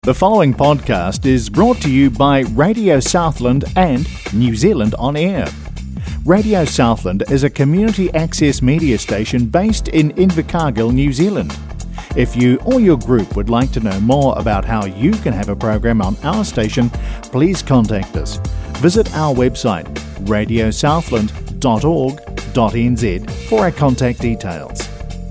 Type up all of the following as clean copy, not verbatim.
The following podcast is brought to you by Radio Southland and New Zealand On Air. Radio Southland is a community access media station based in Invercargill, New Zealand. If you or your group would like to know more about how you can have a program on our station, please contact us. Visit our website radiosouthland.org.nz for our contact details.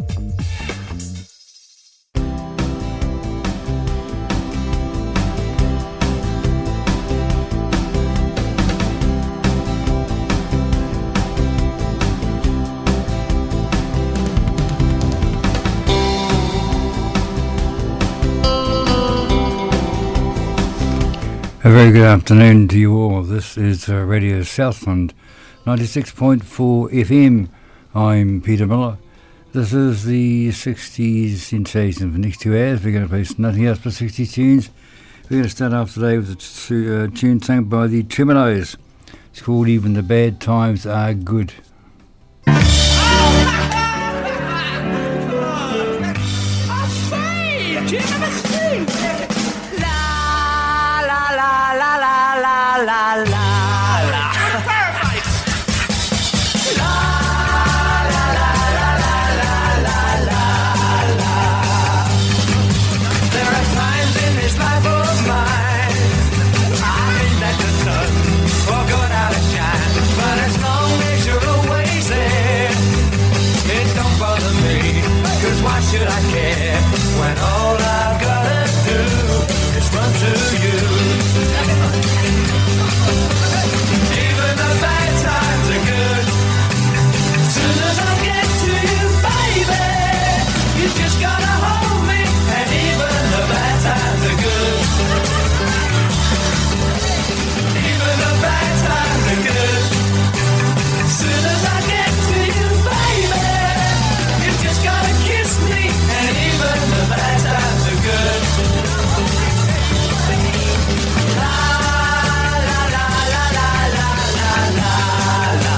A very good afternoon to you all. This is Radio Southland, 96.4 FM. I'm Peter Miller. This is the 60s sensation for the next 2 hours. We're going to play nothing else but 60s tunes. We're going to start off today with a tune sung by the Tremeloes. It's called Even the Bad Times Are Good. Should I care when all I've gotta do is run to you? Even the bad times are good. Soon as I get to you, baby, you just gotta hold me, and even the bad times are good. Even the bad times are good. Soon as I get to you, baby, you just gotta kiss me, and even the bad times are good. La la la la la la la la la.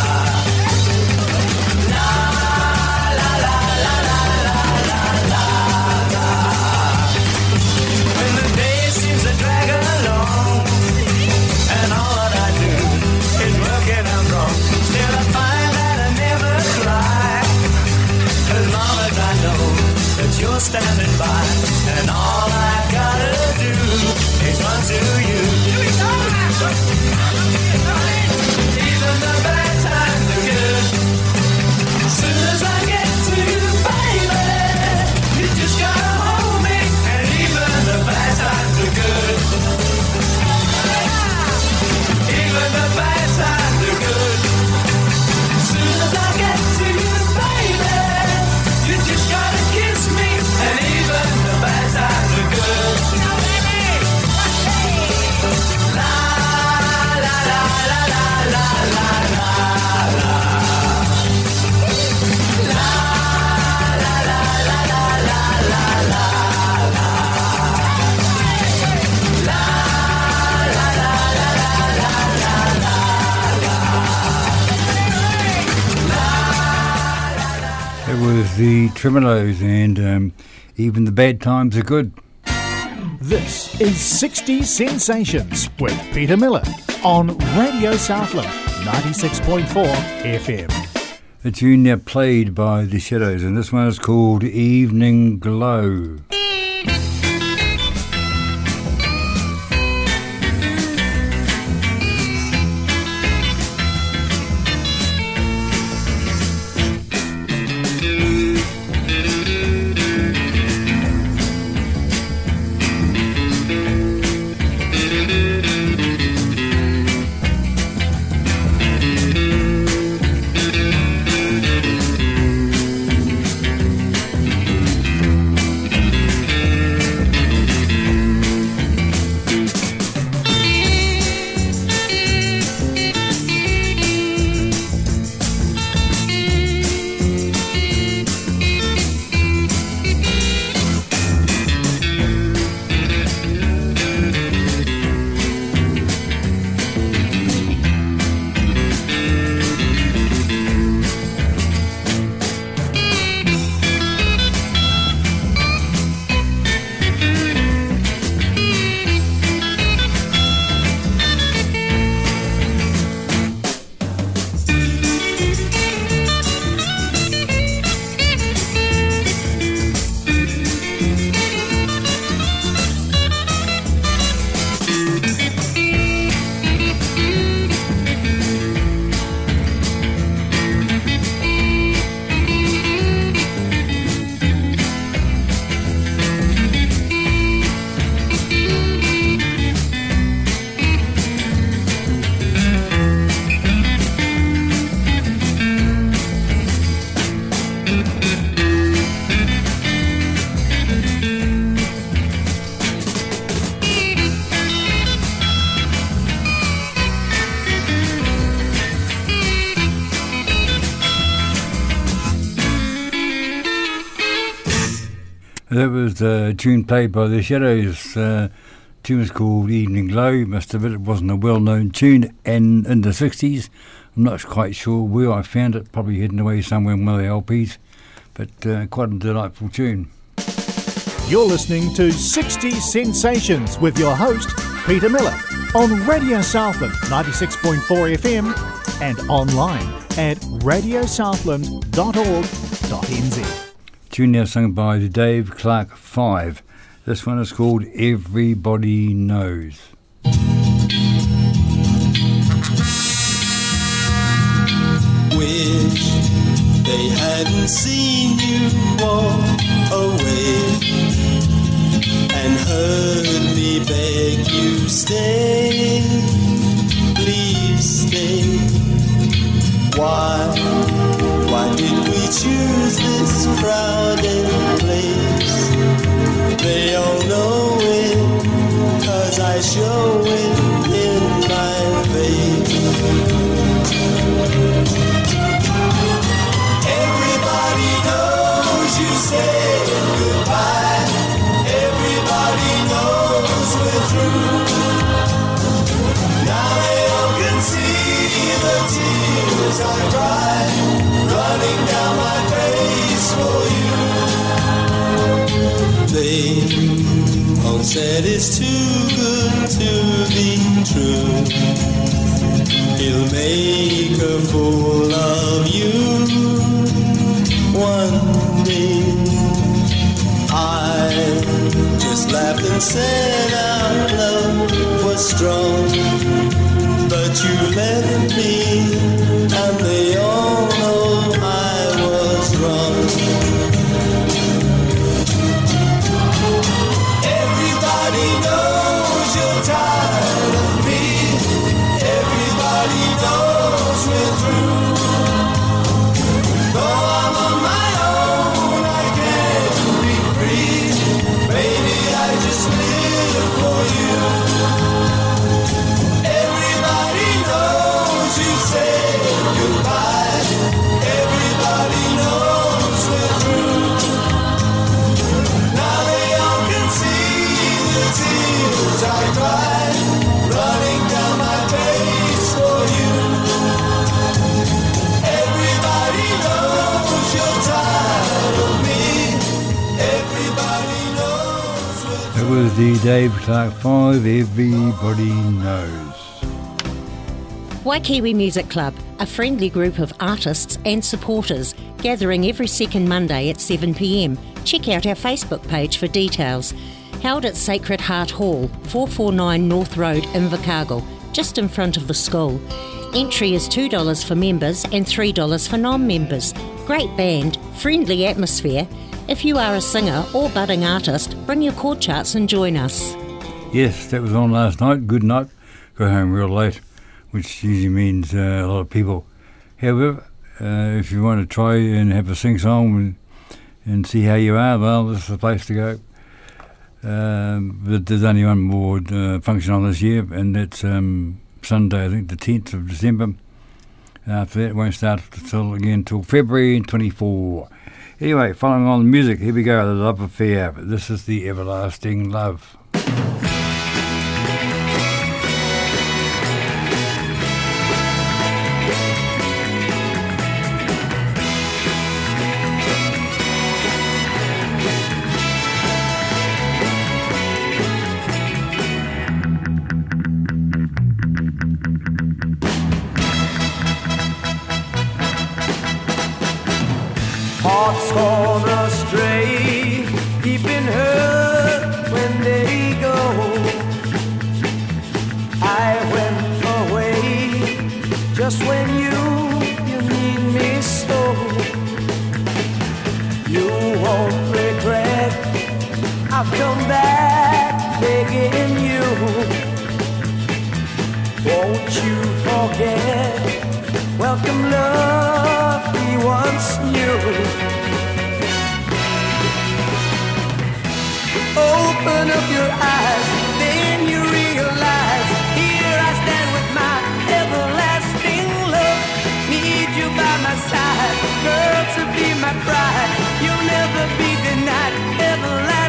La la la la la la la la. When the day seems to drag along, and all that I do is work and I'm wrong, still I find that I never cry. As long as I know that you're standing by, and all I gotta do is run to you. Even the bad times are good. Soon as I get to you, baby, you just gotta hold me, and even the bad times are good. Even the bad times are good. Soon as I get to you, baby, you just gotta kiss me, and even the bad times are good. La la la la la la la la la. La la la la la la la la la. La la la la la la la la. It was the Tremeloes and Even the Bad Times Are Good. This is 60 Sensations with Peter Miller on Radio Southland 96.4 FM. A tune now played by The Shadows, and this one is called Evening Glow. that was a tune played by the Shadows. Tune was called Evening Glow. Must admit it wasn't a well-known tune, and in the 60s, I'm not quite sure where I found it, probably hidden away somewhere in one of the LPs, but quite a delightful tune. You're listening to 60 Sensations with your host, Peter Miller, on Radio Southland 96.4 FM and online at radiosouthland.org.nz. Tune now sung by the Dave Clark 5. This one is called Everybody Knows. Wish they hadn't seen you walk away and heard me beg you stay, please stay. Why did we choose this crowded place? They all know it, 'cause I show it in my face. Everybody knows you said goodbye. Everybody knows we're through. Now they all can see the tears I cry, running down my face for you. They all said it's too good to be true. He'll make a fool of you one day. I just laughed and said our love was strong, but you left me and they all know I was wrong. Everybody knows you're tired of me. Everybody knows we're through. Though I'm on my own, I can't be free. Baby, I just live for you. Everybody knows you said goodbye. Everybody knows we're through. Now they all can see the tears I cry, running down my face for you. Everybody knows you're tired of me. Everybody knows we're It was the Dave Clark 5, Everybody Knows. Waikiwi Music Club, a friendly group of artists and supporters gathering every second Monday at 7 p.m. Check out our Facebook page for details. Held at Sacred Heart Hall, 449 North Road, Invercargill, just in front of the school. Entry is $2 for members and $3 for non-members. Great band, friendly atmosphere. If you are a singer or budding artist, bring your chord charts and join us. Yes, that was on last night. Good night. Go home real late, which usually means a lot of people. However, if you want to try and have a sing-song and see how you are, well, this is the place to go. But there's only one more function on this year, and that's Sunday, I think the 10th of December. After that, it won't start till February 24. Anyway, following on the music, here we go, The Love Affair. This is The Everlasting Love. Hearts gone astray, deep in hurt when they go. I went away just when you need me so. You won't regret, I've come back begging you. Won't you forget, welcome love we once knew. Open up your eyes, then you realize, here I stand with my everlasting love. Need you by my side, girl, to be my bride. You'll never be denied, everlasting.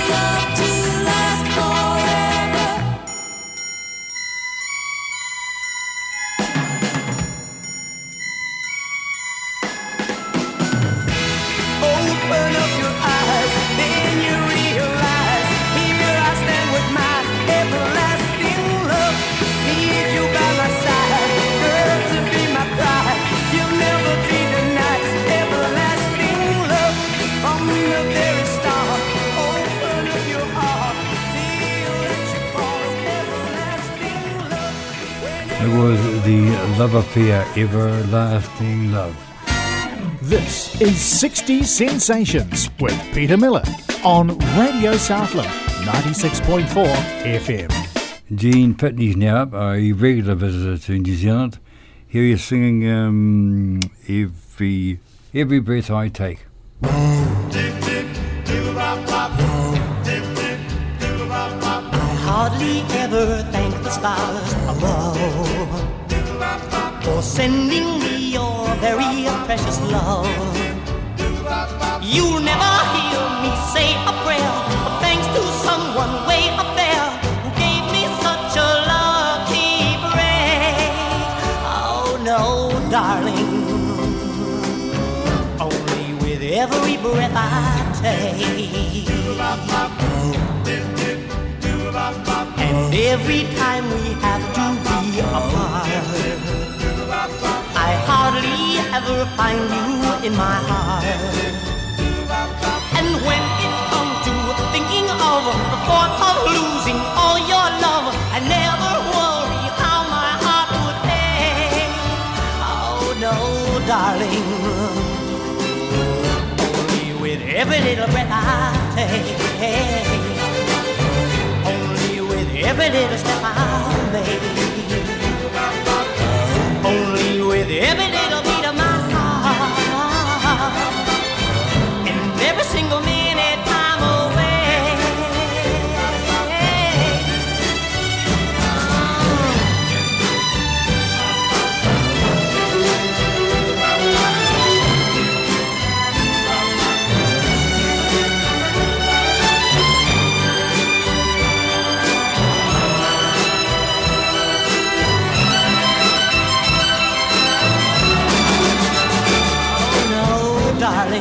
love to last forever. Open up your eyes, then you realize, here I stand with my everlasting love. Need you by my side, girl, to be my pride. You'll never be denied everlasting love. From the very start, open up your heart, feel that you fall everlasting love. It was the Love Affair, Everlasting Love. This is 60s Sensations with Peter Miller on Radio Southland 96.4 FM. Gene Pitney's now up, a regular visitor to New Zealand. Here you're singing Every Breath I Take. I hardly ever thank the stars above for sending me your very precious love. You'll never hear me say a prayer, but thanks to someone way up there who gave me such a lucky break. Oh no, darling, only with every breath I take, and every time we have to be apart, I hardly ever find you in my heart. And when it comes to thinking of the thought of losing all your love, I never worry how my heart would ache. Oh no, darling, only with every little breath I take, only with every little step I make, only with every little beat of my heart, and every single minute I'm away. Darling,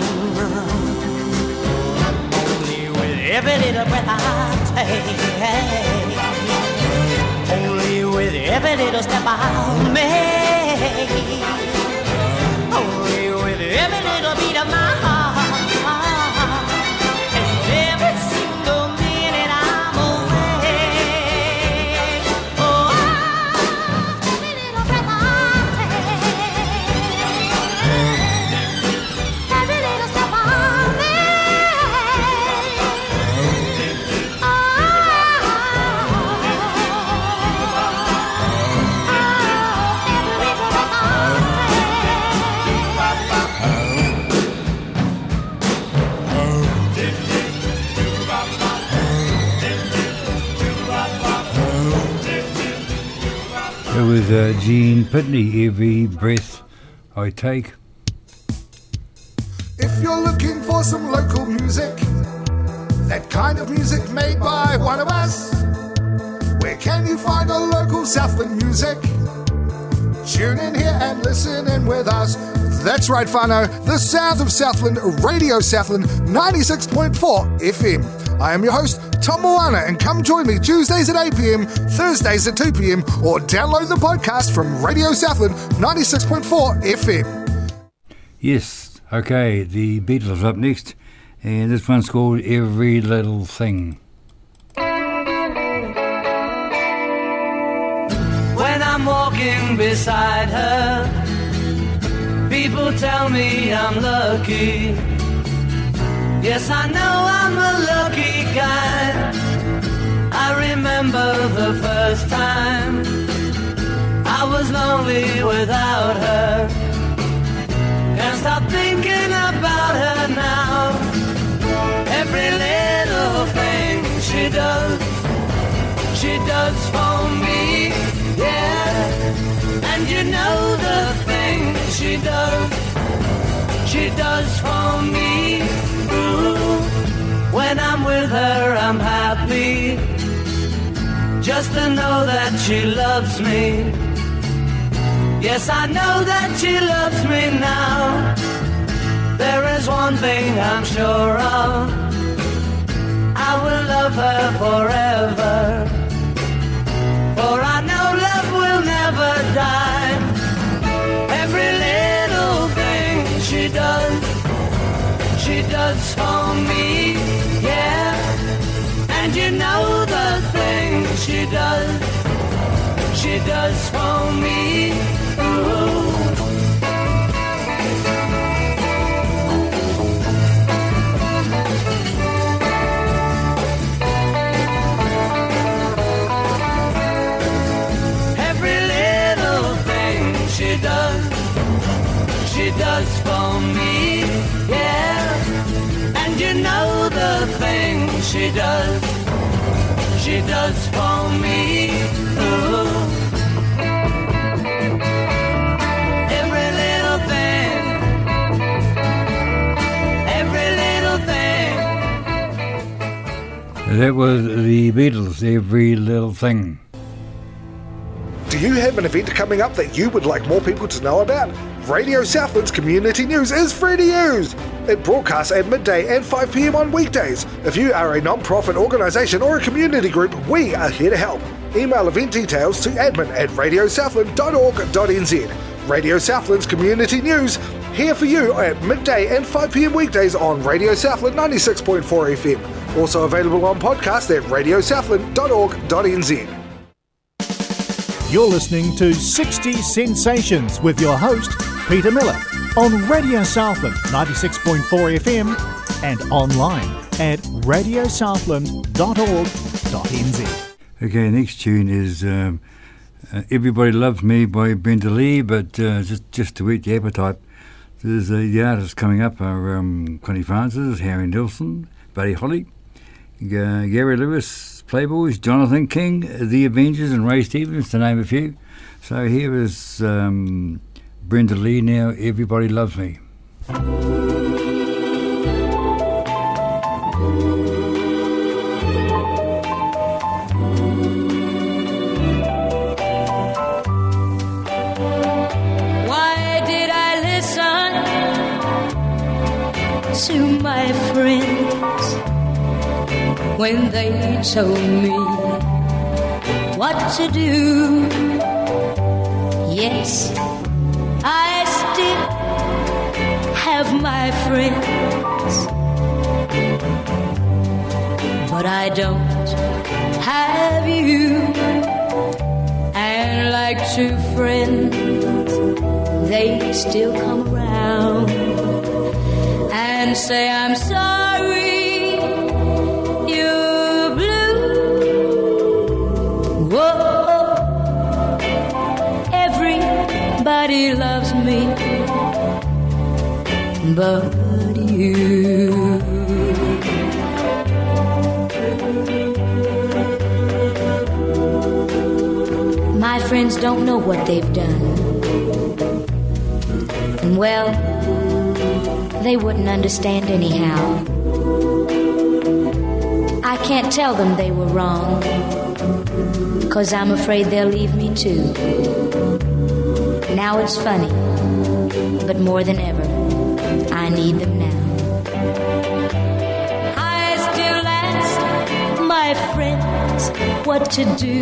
only with every little breath I take, only with every little step I make, only with every little beat of my heart, and every single minute I'm away. Oh, every little breath I It was Gene Pitney, Every Breath I Take. If you're looking for some local music, that kind of music made by one of us, where can you find a local Southland music? Tune in here and listen in with us. That's right, whānau, the sound of Southland, Radio Southland 96.4 FM. I am your host, Tom Moana, and come join me Tuesdays at 8 p.m, Thursdays at 2 p.m, or download the podcast from Radio Southland 96.4 FM. Yes, okay, the Beatles up next, and this one's called Every Little Thing. When I'm walking beside her, people tell me I'm lucky. Yes, I know I'm a lucky guy. I remember the first time I was lonely without her. Can't stop thinking about her now. Every little thing she does for me, yeah. And you know the thing she does for me. Ooh, when I'm with her I'm happy just to know that she loves me. Yes, I know that she loves me now. There is one thing I'm sure of, I will love her forever. For I know love will never die. Every little thing she does for me, yeah. And you know the things she does for me. Ooh. Every little thing she does for me, yeah. And you know the things she does for me. Ooh. Every little thing, every little thing. That was the Beatles, Every Little Thing. Do you have an event coming up that you would like more people to know about? Radio Southland's community news is free to use. It broadcasts at midday and 5 p.m. on weekdays. If you are a non-profit organisation or a community group, we are here to help. Email event details to admin@radiosouthland.org.nz. Radio Southland's community news, here for you at midday and 5 p.m. weekdays on Radio Southland 96.4 FM. Also available on podcast at radiosouthland.org.nz. You're listening to 60s Sensations with your host, Peter Miller, on Radio Southland 96.4 FM and online at radiosouthland.org.nz. Okay, next tune is Everybody Loves Me by Brenda Lee, but just to whet the appetite, there's the artists coming up are Connie Francis, Harry Nilsson, Buddy Holly, Gary Lewis, Playboys, Jonathan King, The Avengers and Ray Stevens, to name a few. So here is Brenda Lee now, Everybody Loves Me. Why did I listen to my friends when they told me what to do? Yes, I still have my friends, but I don't have you. And like true friends, they still come around and say, I'm sorry you're blue. Whoa, everybody loves me but you. My friends don't know what they've done. And well, they wouldn't understand anyhow. I can't tell them they were wrong, 'cause I'm afraid they'll leave me too. Now it's funny, but more than ever, I need them now. I still ask my friends what to do,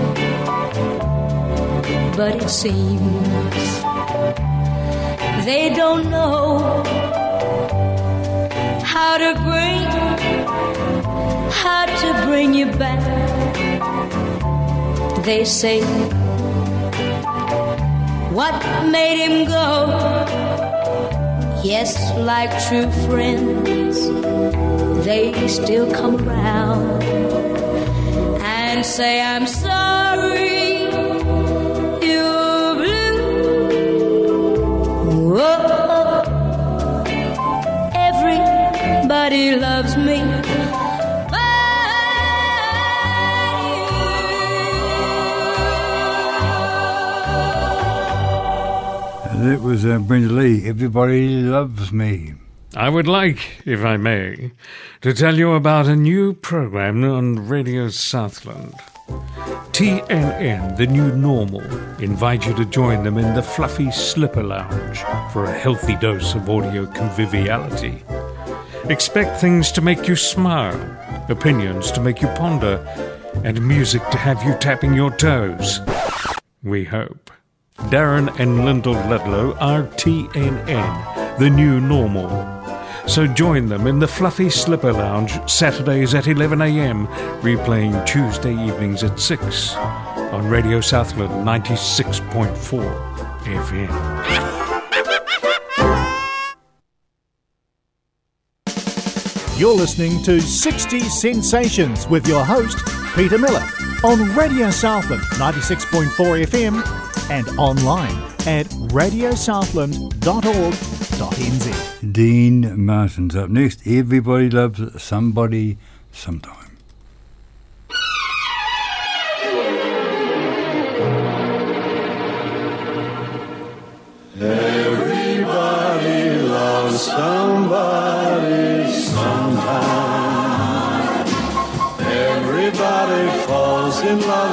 but it seems they don't know how to bring you back. They say, what made him go? Yes, like true friends, they still come around and say, I'm sorry you're blue. Whoa, everybody loves me. That was Brenda Lee, Everybody Loves Me. I would like, if I may, to tell you about a new program on Radio Southland. TNN, the new normal, invite you to join them in the Fluffy Slipper Lounge for a healthy dose of audio conviviality. Expect things to make you smile, opinions to make you ponder, and music to have you tapping your toes. We hope. Darren and Lyndall Ludlow are TNN, the new normal. So join them in the Fluffy Slipper Lounge Saturdays at 11 a.m, replaying Tuesday evenings at 6 on Radio Southland 96.4 FM. You're listening to 60 Sensations with your host, Peter Miller, on Radio Southland 96.4 FM and online at radiosouthland.org.nz. Dean Martin's up next. Everybody loves somebody sometime. Everybody loves somebody sometime. Everybody falls in love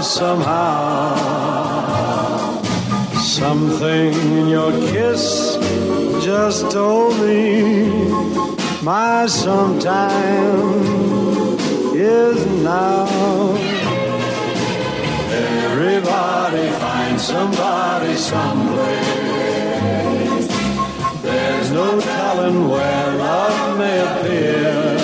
somehow. Something in your kiss just told me my sometime is now. Everybody finds somebody someplace. There's no telling where love may appear.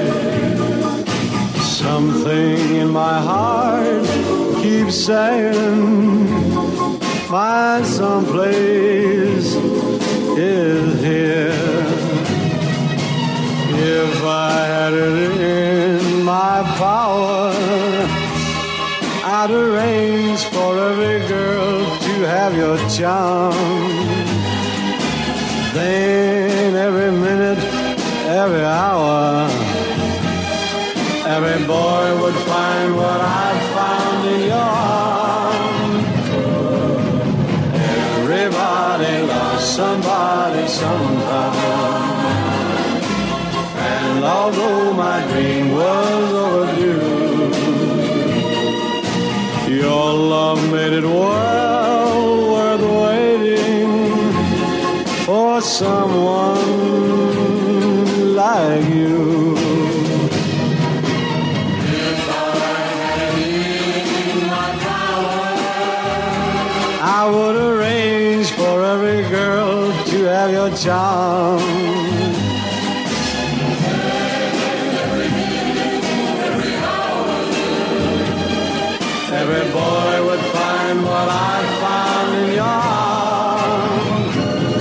Something in my heart keeps saying my someplace is here. If I had it in my power, I'd arrange for every girl to have your charm. Then every minute, every hour, every boy would find what I found in your arms. Everybody loves somebody sometime. And although my dream was overdue, your love made it well worth waiting for someone like you. If I had it in my power, I would arrange for every girl to have your charm. Every minute, every hour, every boy would find what I found in your arms.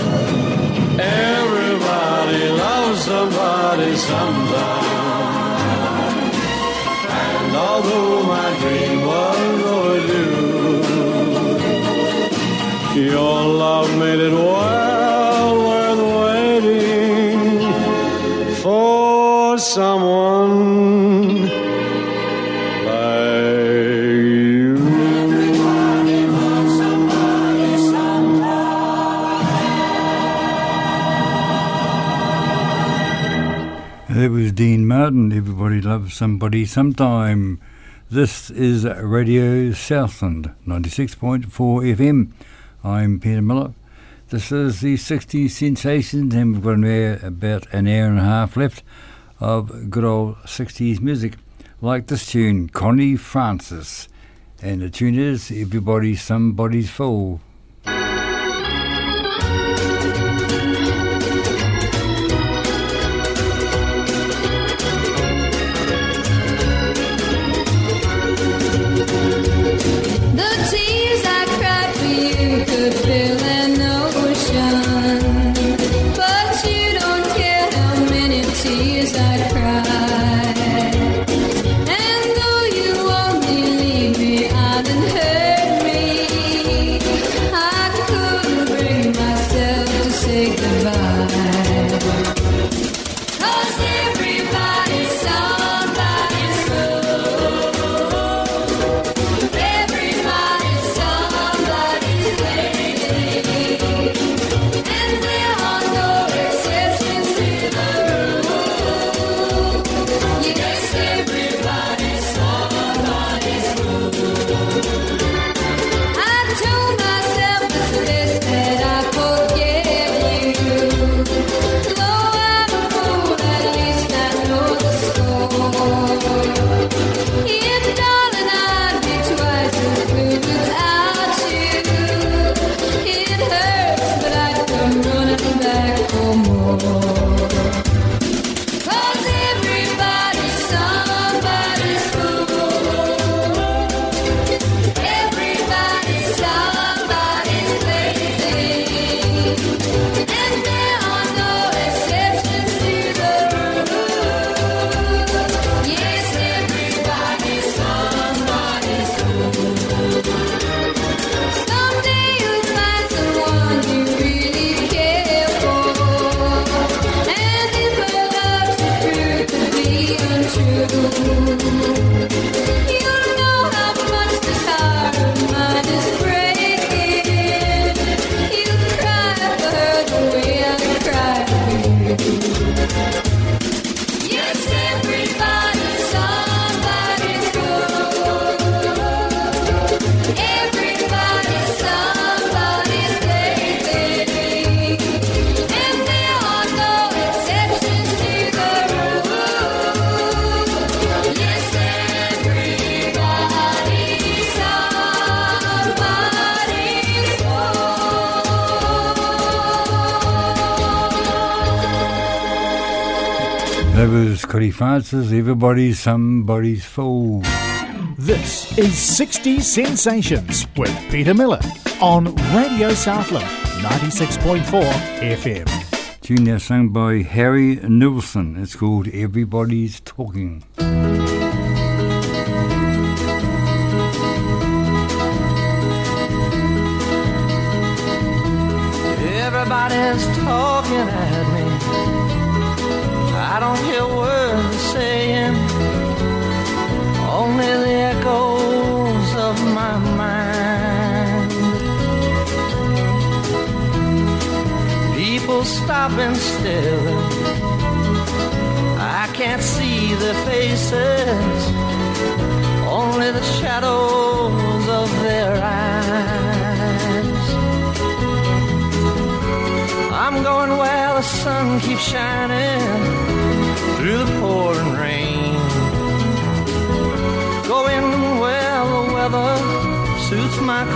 Everybody loves somebody sometime. And although my dream was overdue, your love made it well worth waiting for someone like you. Everybody loves somebody sometime. That was Dean Martin. Everybody loves somebody sometime. This is Radio Southland 96.4 FM. I'm Peter Miller. This is the 60 Sensations, and we've got about an hour and a half left of good old 60s music, like this tune, Connie Francis, and the tune is Everybody's Somebody's Fool. That was Cody Francis, Everybody's Somebody's Fool. This is 60s Sensations with Peter Miller on Radio Southland 96.4 FM. Tune now sung by Harry Nilsson. It's called Everybody's Talking. Everybody's talking at me. I don't hear words saying, only the echoes of my mind. People stopping still, I can't see their faces, only the shadows of their eyes. I'm going where the sun keeps shining through the pouring rain, going where the weather suits my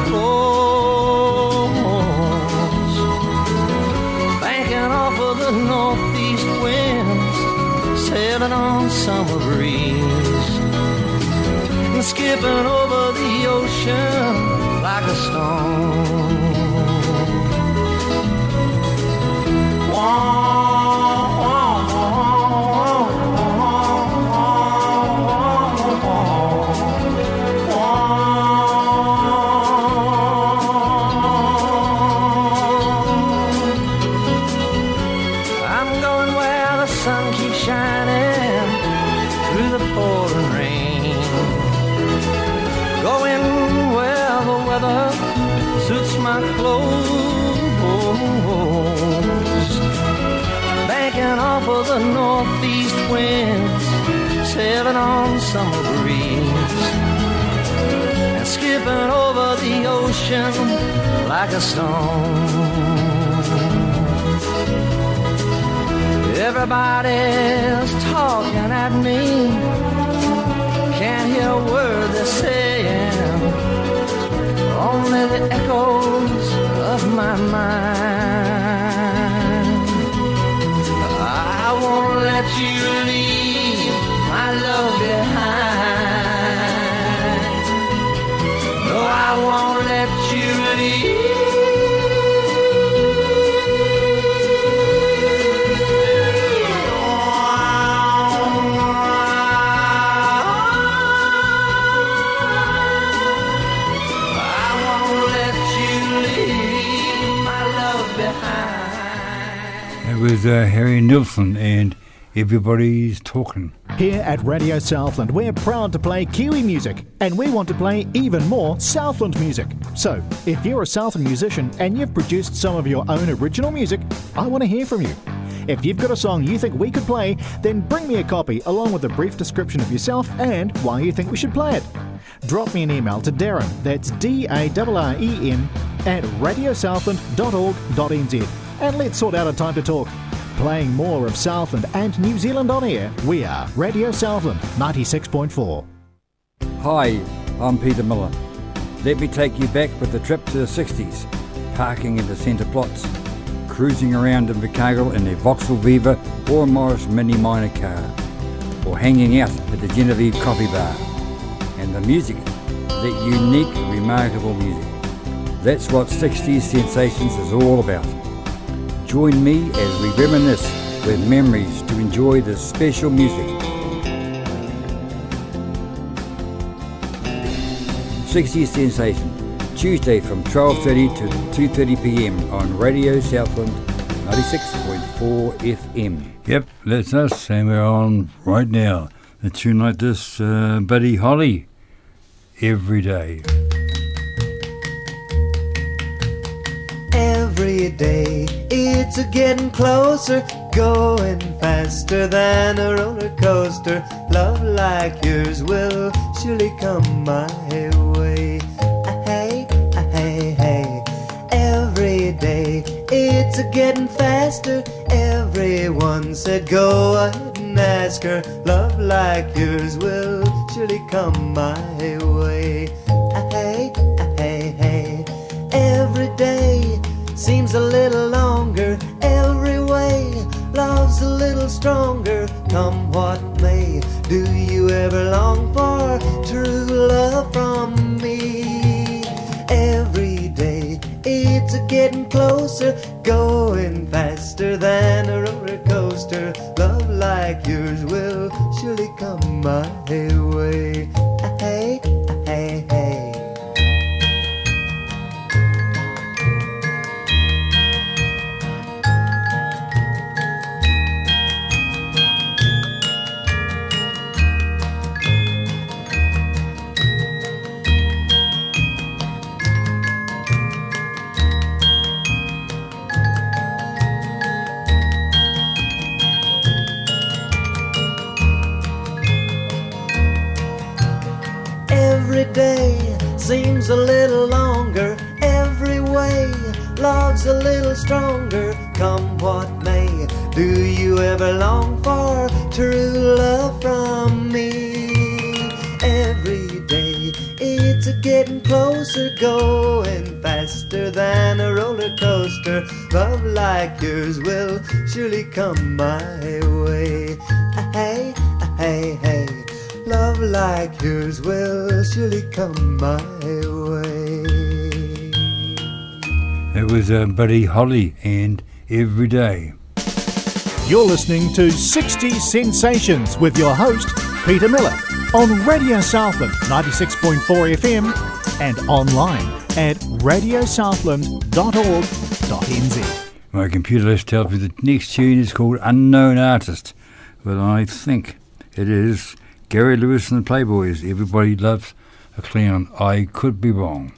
clothes, banking off of the northeast winds, sailing on summer breeze, and skipping over the ocean like a stone. The northeast winds, sailing on summer breeze, and skipping over the ocean like a stone. Everybody's talking at me, can't hear a word they're saying, only the echoes of my mind. I won't let you leave my love behind. No, I won't let you leave. I won't let you leave my love behind. It was Harry Nilsson and Everybody's Talking. Here at Radio Southland, we're proud to play Kiwi music, and we want to play even more Southland music. So, if you're a Southland musician and you've produced some of your own original music, I want to hear from you. If you've got a song you think we could play, then bring me a copy along with a brief description of yourself and why you think we should play it. Drop me an email to Darren, that's DARREN, at radiosouthland.org.nz, and let's sort out a time to talk. Playing more of Southland and New Zealand on air, we are Radio Southland 96.4. Hi, I'm Peter Miller. Let me take you back with a trip to the 60s, parking in the centre plots, cruising around Invercargill in a Vauxhall Viva or a Morris Mini Minor car, or hanging out at the Genevieve Coffee Bar. And the music, that unique, remarkable music. That's what 60s Sensations is all about. Join me as we reminisce with memories to enjoy this special music. 60s Sensation, Tuesday from 12:30 to 2:30 p.m. on Radio Southland 96.4 FM. Yep, that's us, and we're on right now. A tune like this, Buddy Holly, Every Day. Every day it's a getting closer, going faster than a roller coaster. Love like yours will surely come my way. Hey, hey, hey. Every day it's a getting faster. Everyone said go ahead and ask her. Love like yours will surely come my way. Hey, hey, hey. Every day seems a little longer, every way love's a little stronger. come what may. Do you ever long for true love from me? Every day it's a getting closer, going faster than a roller coaster. Love like yours will surely come my way. Hey, hey, hey. Every day seems a little longer, every way love's a little stronger, come what may. Do you ever long for true love from me? Every day it's a getting closer, going faster than a roller coaster. Love like yours will surely come my way. Hey, hey, hey. Love like yours will surely come my way. It was Buddy Holly and Every Day. You're listening to 60s Sensations with your host, Peter Miller, on Radio Southland 96.4 FM and online at radiosouthland.org.nz. My computer list tells me the next tune is called Unknown Artist. Well, I think it is Gary Lewis and the Playboys. Everybody loves a clown. I could be wrong.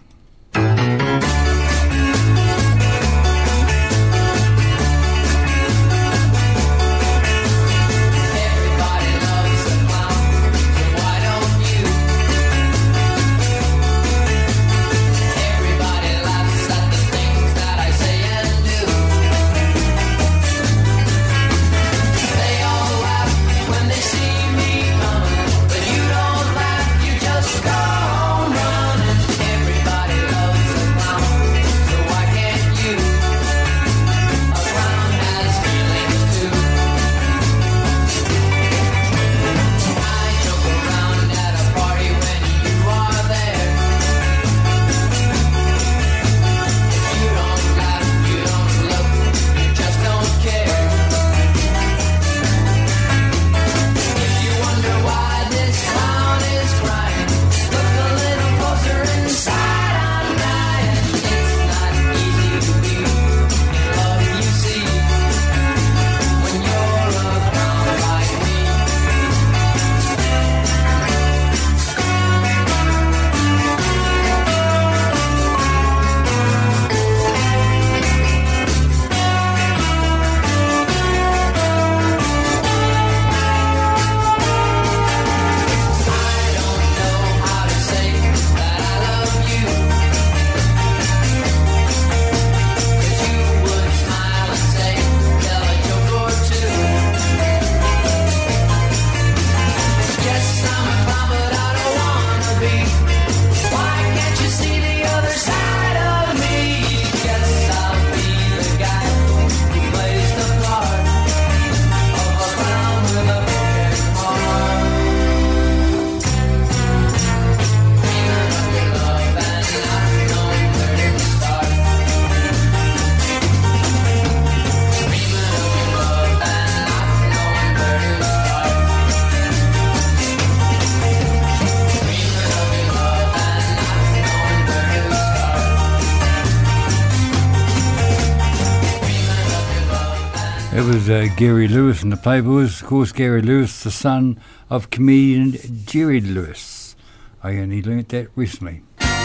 It was Gary Lewis and the Playboys. Of course, Gary Lewis, the son of comedian Jerry Lewis. I only learnt that recently.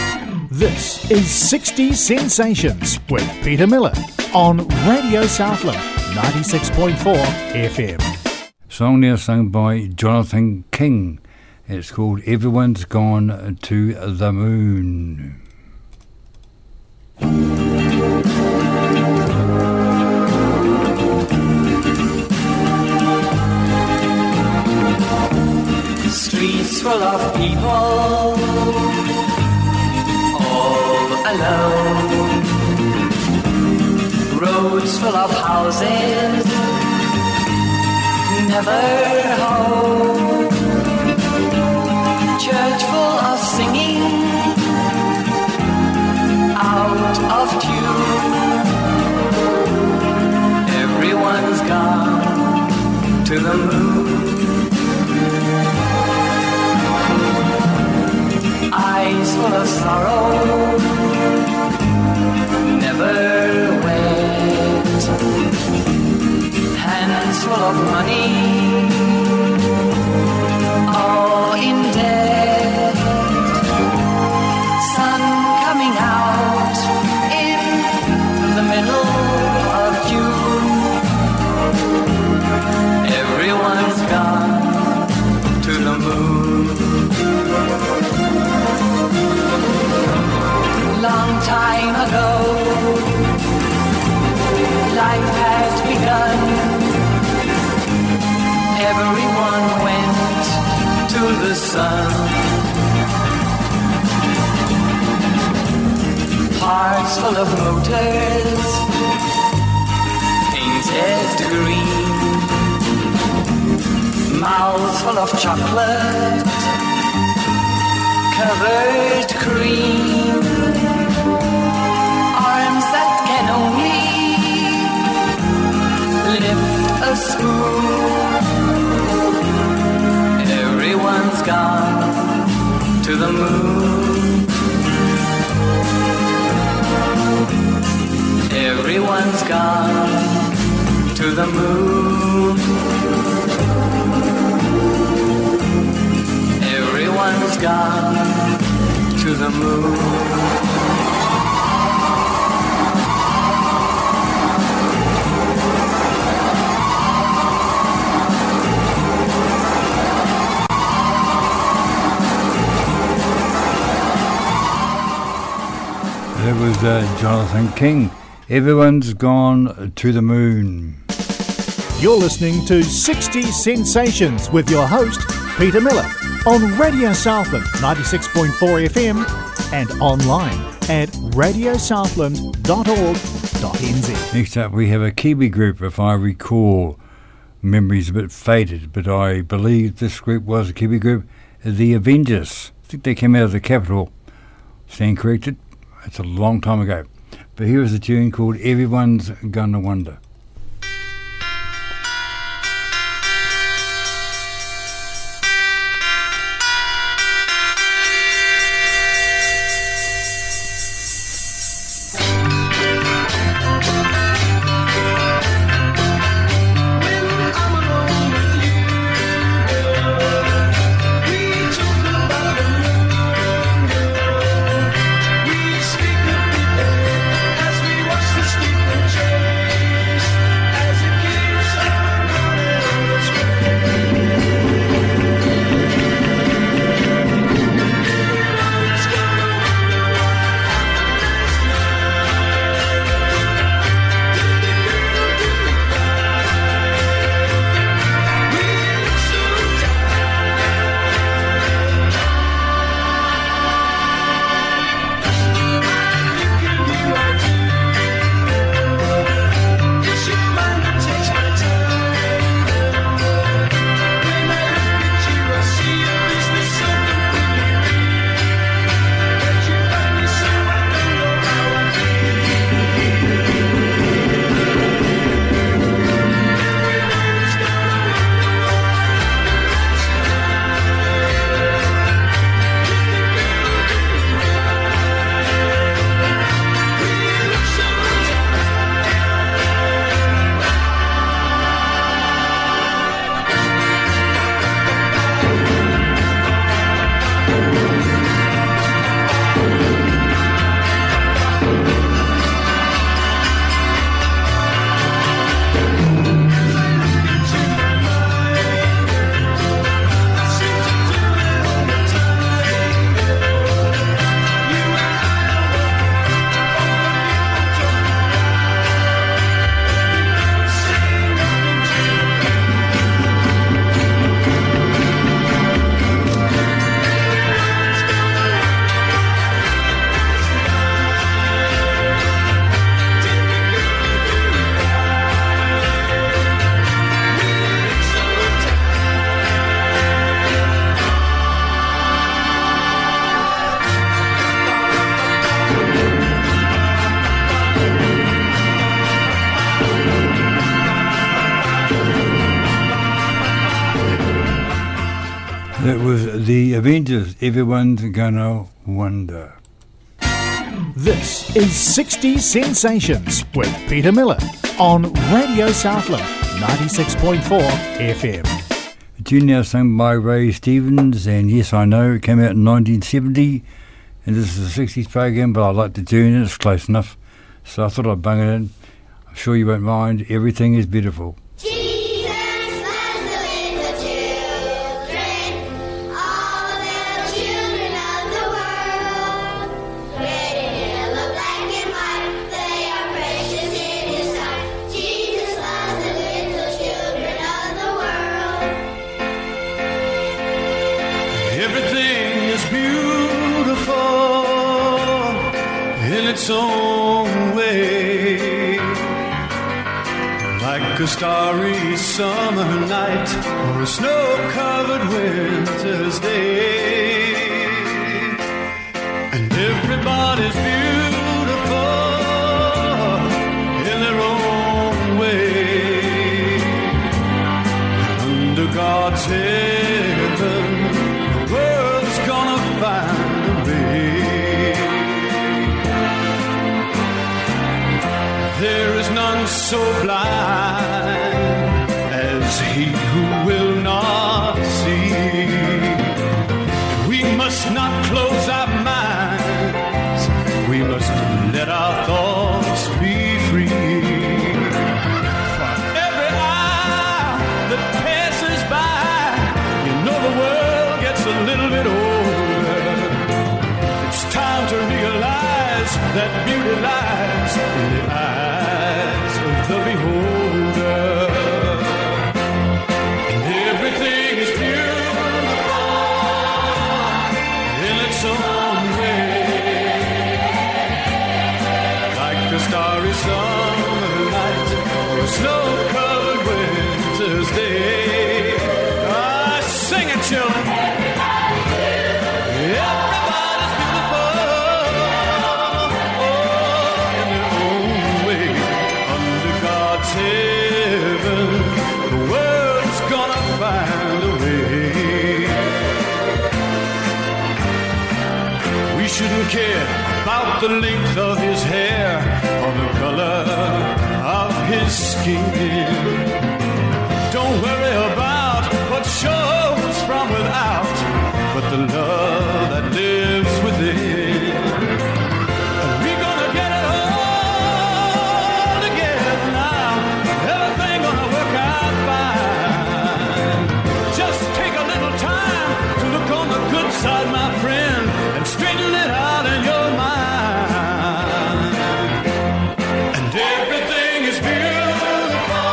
This is 60s Sensations with Peter Miller on Radio Southland 96.4 FM. Song now sung by Jonathan King. It's called Everyone's Gone to the Moon. Streets full of people, all alone. Roads full of houses, never home. Church full of singing, out of tune. Everyone's gone to the moon. Eyes full of sorrow, never wet. Hands full of money, all in debt. Sun coming out in the middle of June. Everyone's gone to the moon. Long time ago, life has begun. Everyone went to the sun. Hearts full of motors, painted green. Mouths full of chocolate, covered cream. Arms that can only lift a spoon. Everyone's gone to the moon. Everyone's gone to the moon. Everyone's gone to the moon. That was Jonathan King. Everyone's gone to the moon. You're listening to 60s Sensations with your host, Peter Miller, on Radio Southland 96.4 FM and online at radiosouthland.org.nz. Next up, we have a Kiwi group, if I recall. Memory's a bit faded, but I believe this group was a Kiwi group, The Avengers. I think they came out of the capital. Stand corrected. It's a long time ago. But here is a tune called Everyone's Gonna Wonder. As we watch the steeple change That was the Avengers. Everyone's gonna wonder. This is 60s Sensations with Peter Miller on Radio Southland 96.4 FM. A tune now sung by Ray Stevens, and Yes I Know, it came out in 1970, and this is a 60s program, but I like the tune, it's close enough, so I thought I'd bung it in. I'm sure you won't mind. Everything is beautiful. Its own way, like a starry summer night or a snow-covered winter's day, and everybody's beautiful in their own way. Under God's heaven, the world's gonna find a way. There is none so blind as he who will not see. We must not close our minds, we must let our thoughts be free. For every hour that passes by, you know the world gets a little bit older. It's time to realize that beauty lies in the eyes of the beholder. And everything is beautiful in its own way, like a starry summer night or a snow-covered winter's day. Ah, sing it, children. Shouldn't care about the length of his hair or the color of his skin. Don't worry about what shows from without, but the love that lives within. And we're gonna get it all together now. Everything gonna work out fine. Just take a little time to look on the good side, my friend, and straighten it out in your mind. And everything is beautiful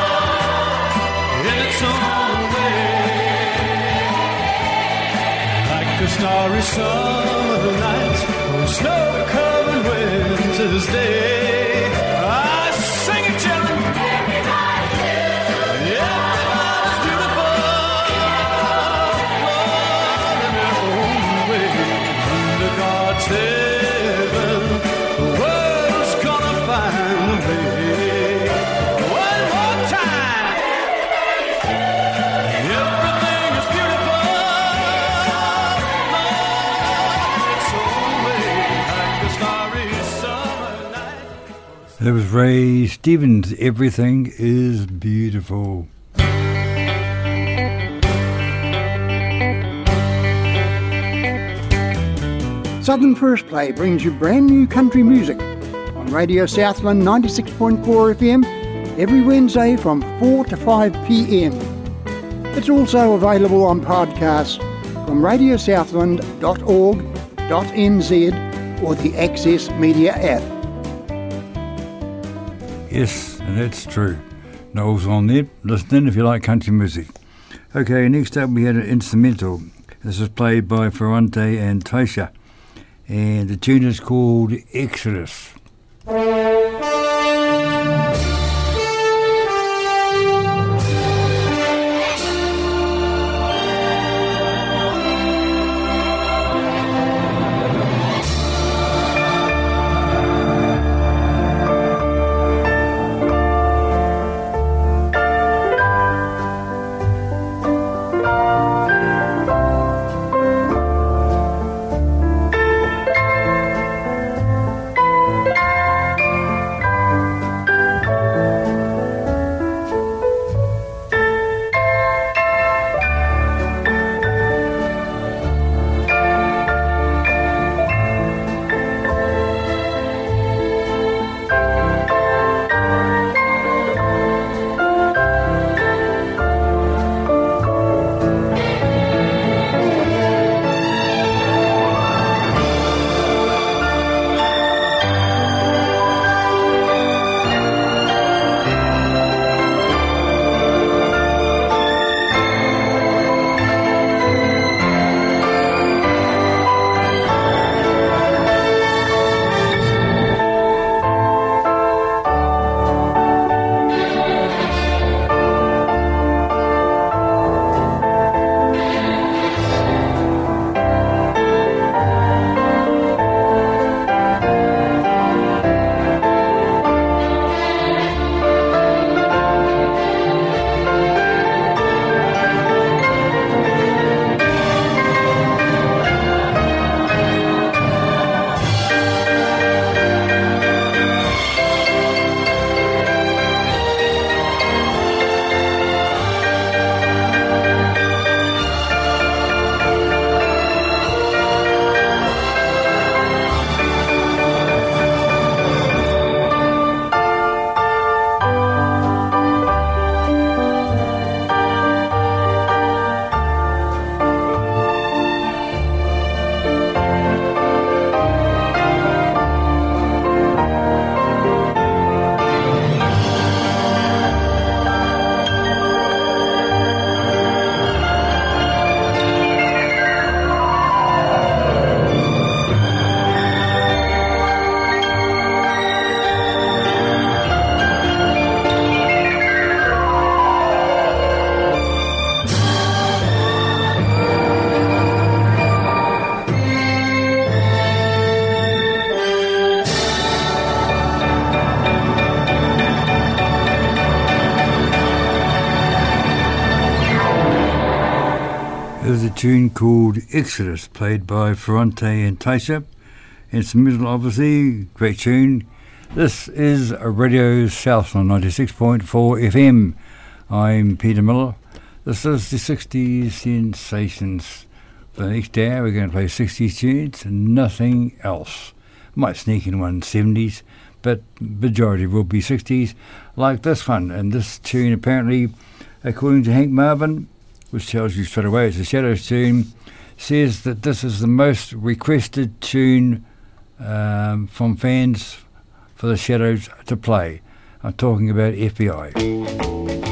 in its own way, like a starry summer night or a snow-covered winter's day. I sing it, children. Everybody's beautiful in their own way. Under God's heaven, the world's gonna find a way. One more time. Everything is beautiful in its own way, like a starry summer night. That was Ray Stevens. Everything is beautiful. Southern First Play brings you brand new country music on Radio Southland 96.4 FM every Wednesday from 4 to 5 p.m. It's also available on podcast from radiosouthland.org.nz or the Access Media app. Yes, and that's true. Noel's on there. Listen in if you like country music. Okay, next up we had an instrumental. This is played by Ferrante and Tosha, and the tune is called Exodus. tune called Exodus, played by Ferrante and Taisa. Instrumental, obviously, great tune. This is Radio Southland 96.4 FM. I'm Peter Miller. This is the 60s Sensations. For the next hour, we're going to play 60s tunes and nothing else. Might sneak in one 70s, but majority will be 60s, like this one. And this tune, apparently, according to Hank Marvin, which tells you straight away it's a Shadows tune, says that this is the most requested tune from fans for the Shadows to play. I'm talking about FBI.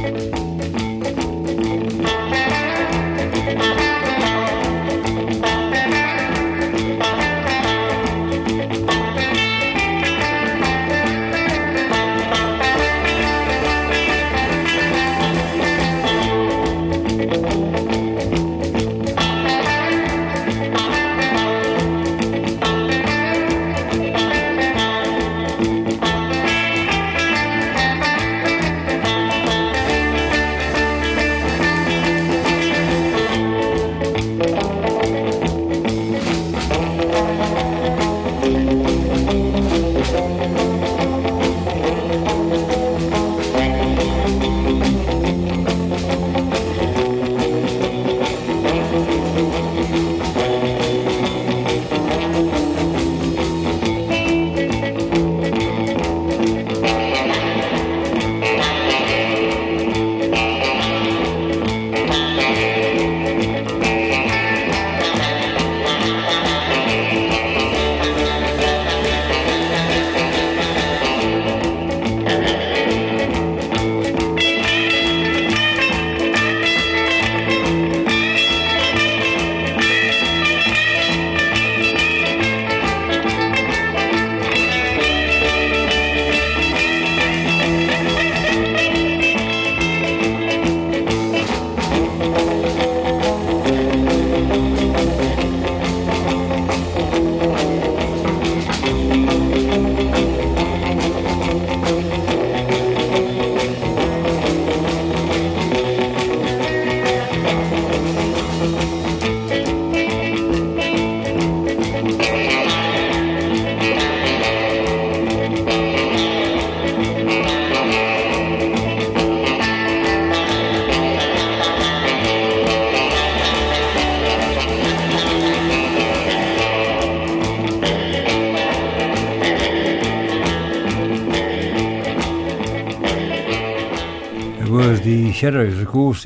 Shadows, of course,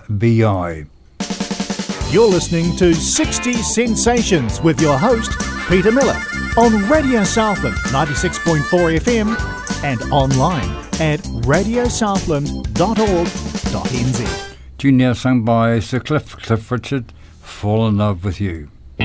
FBI. You're listening to 60 Sensations with your host, Peter Miller, on Radio Southland 96.4 FM and online at radiosouthland.org.nz. Tune now sung by Sir Cliff Richard, Fall in Love with You.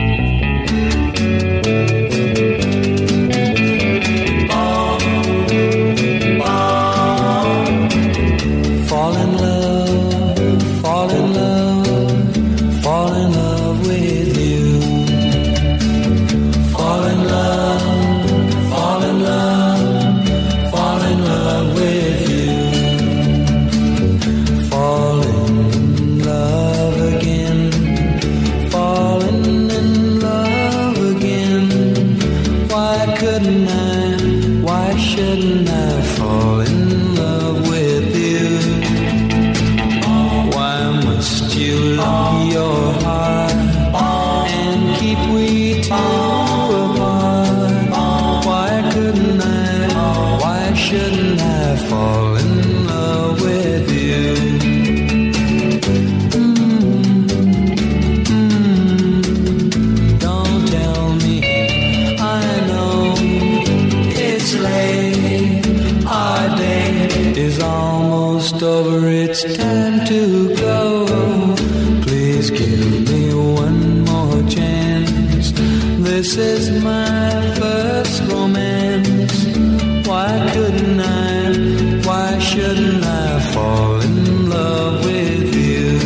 This is my first romance. Why couldn't I? Why shouldn't I fall in love with you?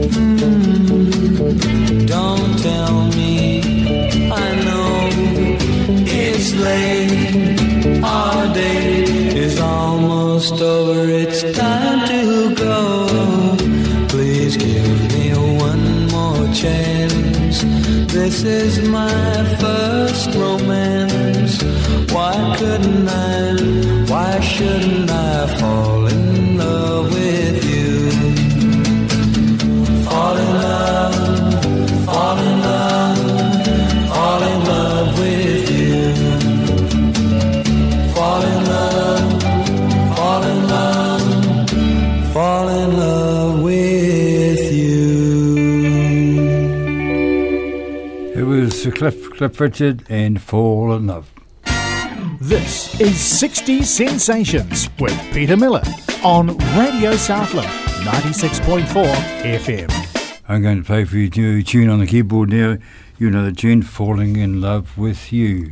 Don't tell me, I know almost over, it's time to go. Please give me one more chance. This is my first romance. Why couldn't I, why shouldn't I fall in love with you? Fall in love, fall in love, fall in love with you. Fall in love, fall in love, fall in love with you. It was Cliff Richard and Fall in Love. This is 60 Sensations with Peter Miller on Radio Southland 96.4 FM. I'm going to play for you a new tune on the keyboard now. You know the tune, Falling in Love with You.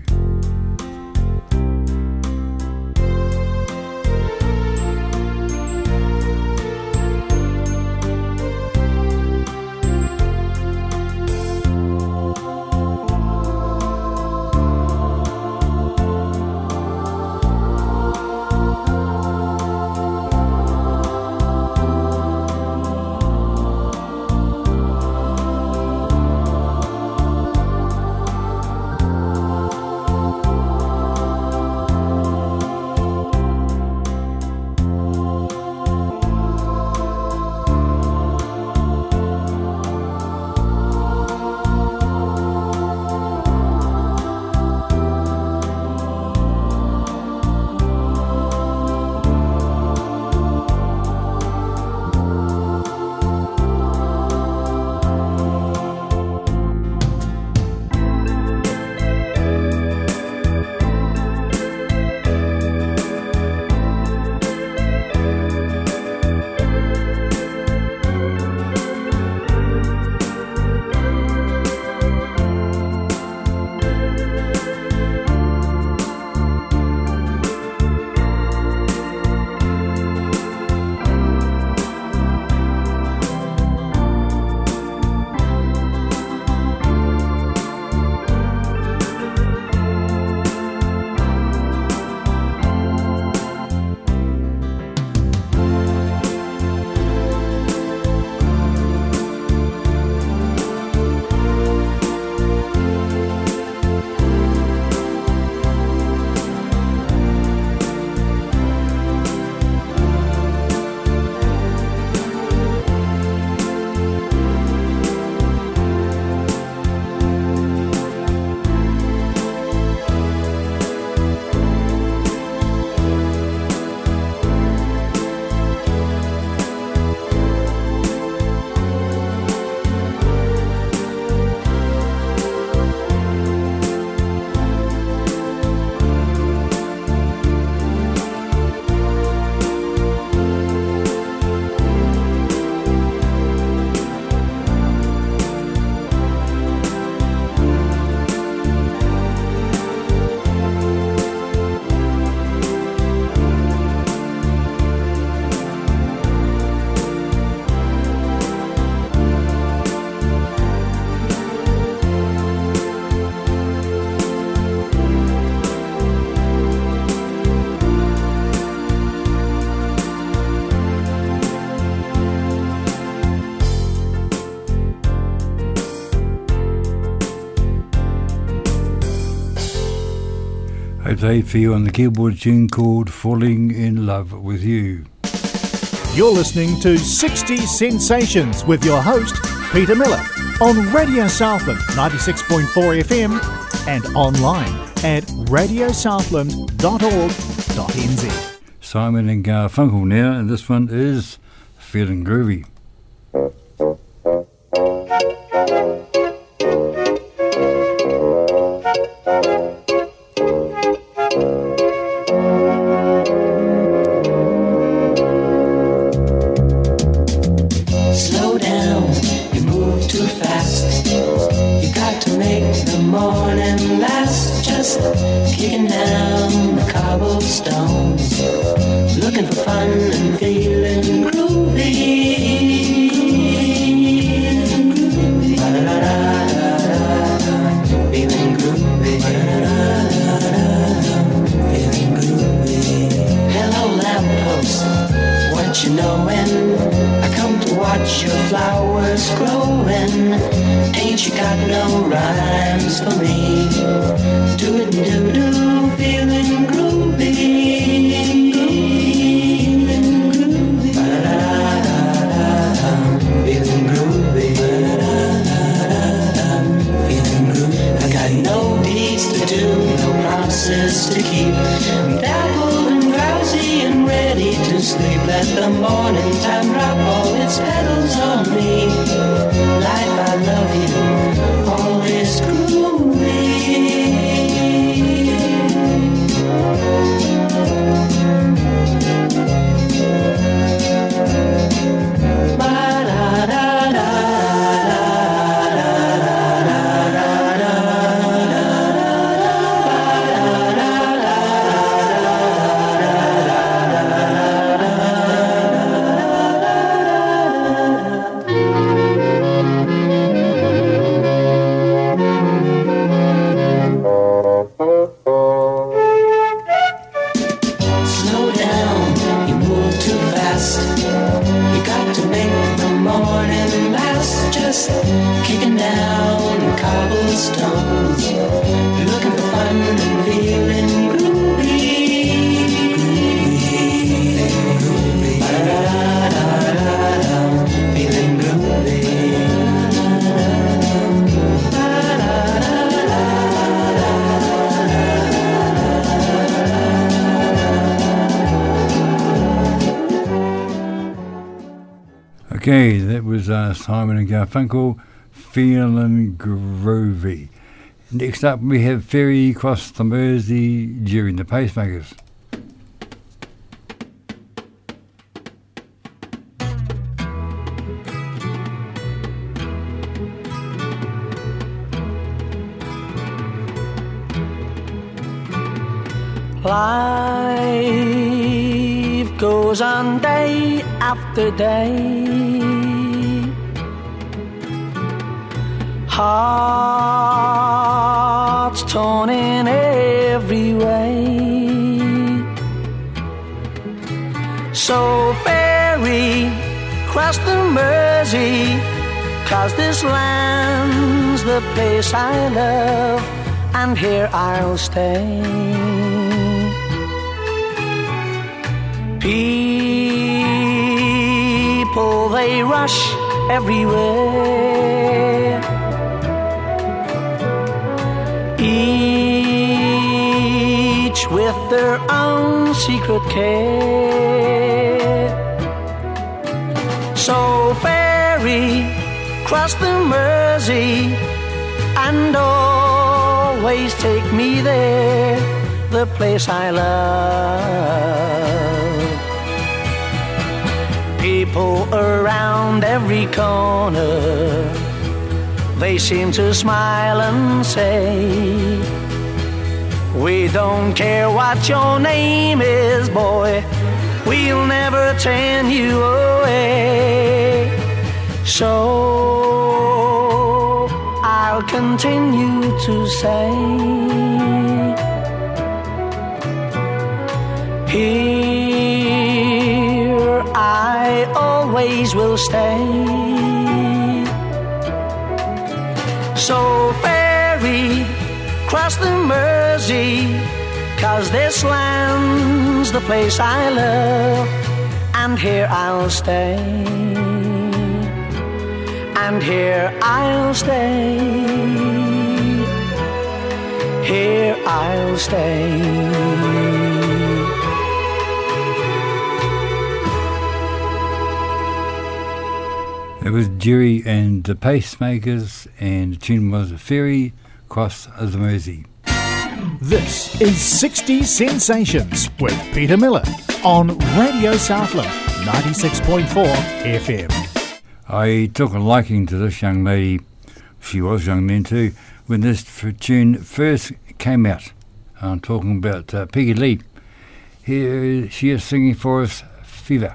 I played for you on the keyboard tune called Falling in Love with You. You're listening to 60 Sensations with your host, Peter Miller, on Radio Southland 96.4 FM and online at radiosouthland.org.nz. Simon and Garfunkel now, and this one is Feeling Groovy. Slow down, you move too fast. You got to make the morning last. Just kicking down the cobblestones, looking for fun and feeling groovy. Feeling groovy. Feeling groovy. Hello, lamppost. sleep. Let the morning time drop all its petals on me. Life, I love you, always groovy. Kicking down cobblestones, looking for fun and feeling groovy. Ba-da-da-da-da, feeling groovy. Okay, that was Simon and Garfunkel, Feelin' Groovy. Next up we have Ferry Cross the Mersey during the Pacemakers. Life goes on day after day. Hearts torn in every way. So ferry cross the Mersey, 'cause this land's the place I love, and here I'll stay. People, they rush everywhere, each with their own secret care. So ferry cross the Mersey and always take me there, the place I love. People around every corner, they seem to smile and say, we don't care what your name is, boy, we'll never turn you away. So I'll continue to say, here I always will stay. So ferry cross the Mersey, 'cause this land's the place I love, and here I'll stay, and here I'll stay, here I'll stay. It was Jerry and the Pacemakers, and the tune was Ferry Cross the Mersey. This is 60s Sensations with Peter Miller on Radio Southland 96.4 FM. I took a liking to this young lady, she was young then too, when this tune first came out. I'm talking about Peggy Lee. Here she is singing for us, Fever.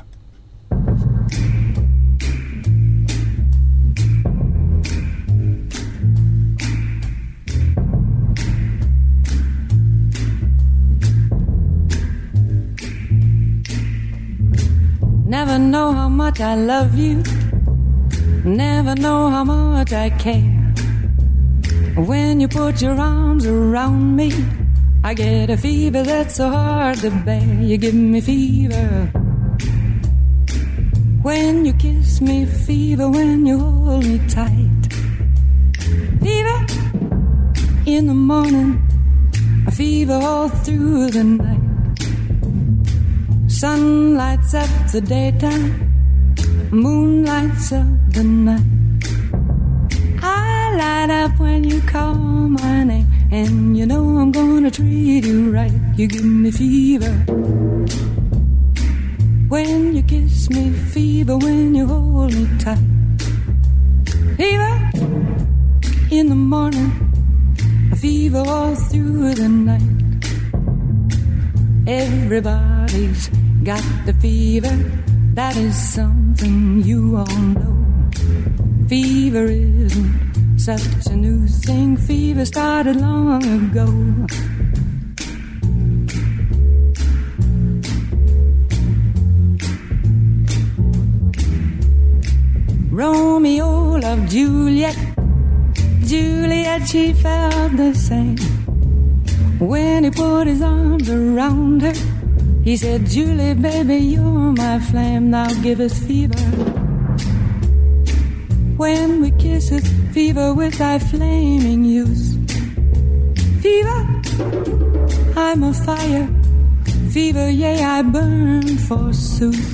Never know how much I love you, never know how much I care. When you put your arms around me, I get a fever that's so hard to bear. You give me fever when you kiss me, fever when you hold me tight. Fever in the morning, a fever all through the night. Sun lights up the daytime, moon lights up the night. I light up when you call my name, and you know I'm gonna treat you right. You give me fever when you kiss me, fever when you hold me tight. Fever in the morning, fever all through the night. Everybody's got the fever, that is something you all know. Fever isn't such a new thing, fever started long ago. Romeo loved Juliet, Juliet, she felt the same. When he put his arms around her, he said, Julie, baby, you're my flame, now give us fever. When we kiss it, fever with thy flaming youth. Fever, I'm a fire, fever, yea, I burn forsooth.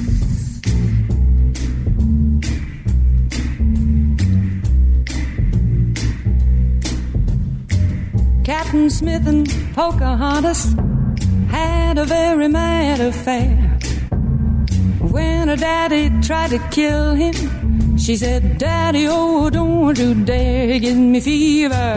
Captain Smith and Pocahontas had a very mad affair. When her daddy tried to kill him, she said, Daddy, oh, don't you dare give me fever.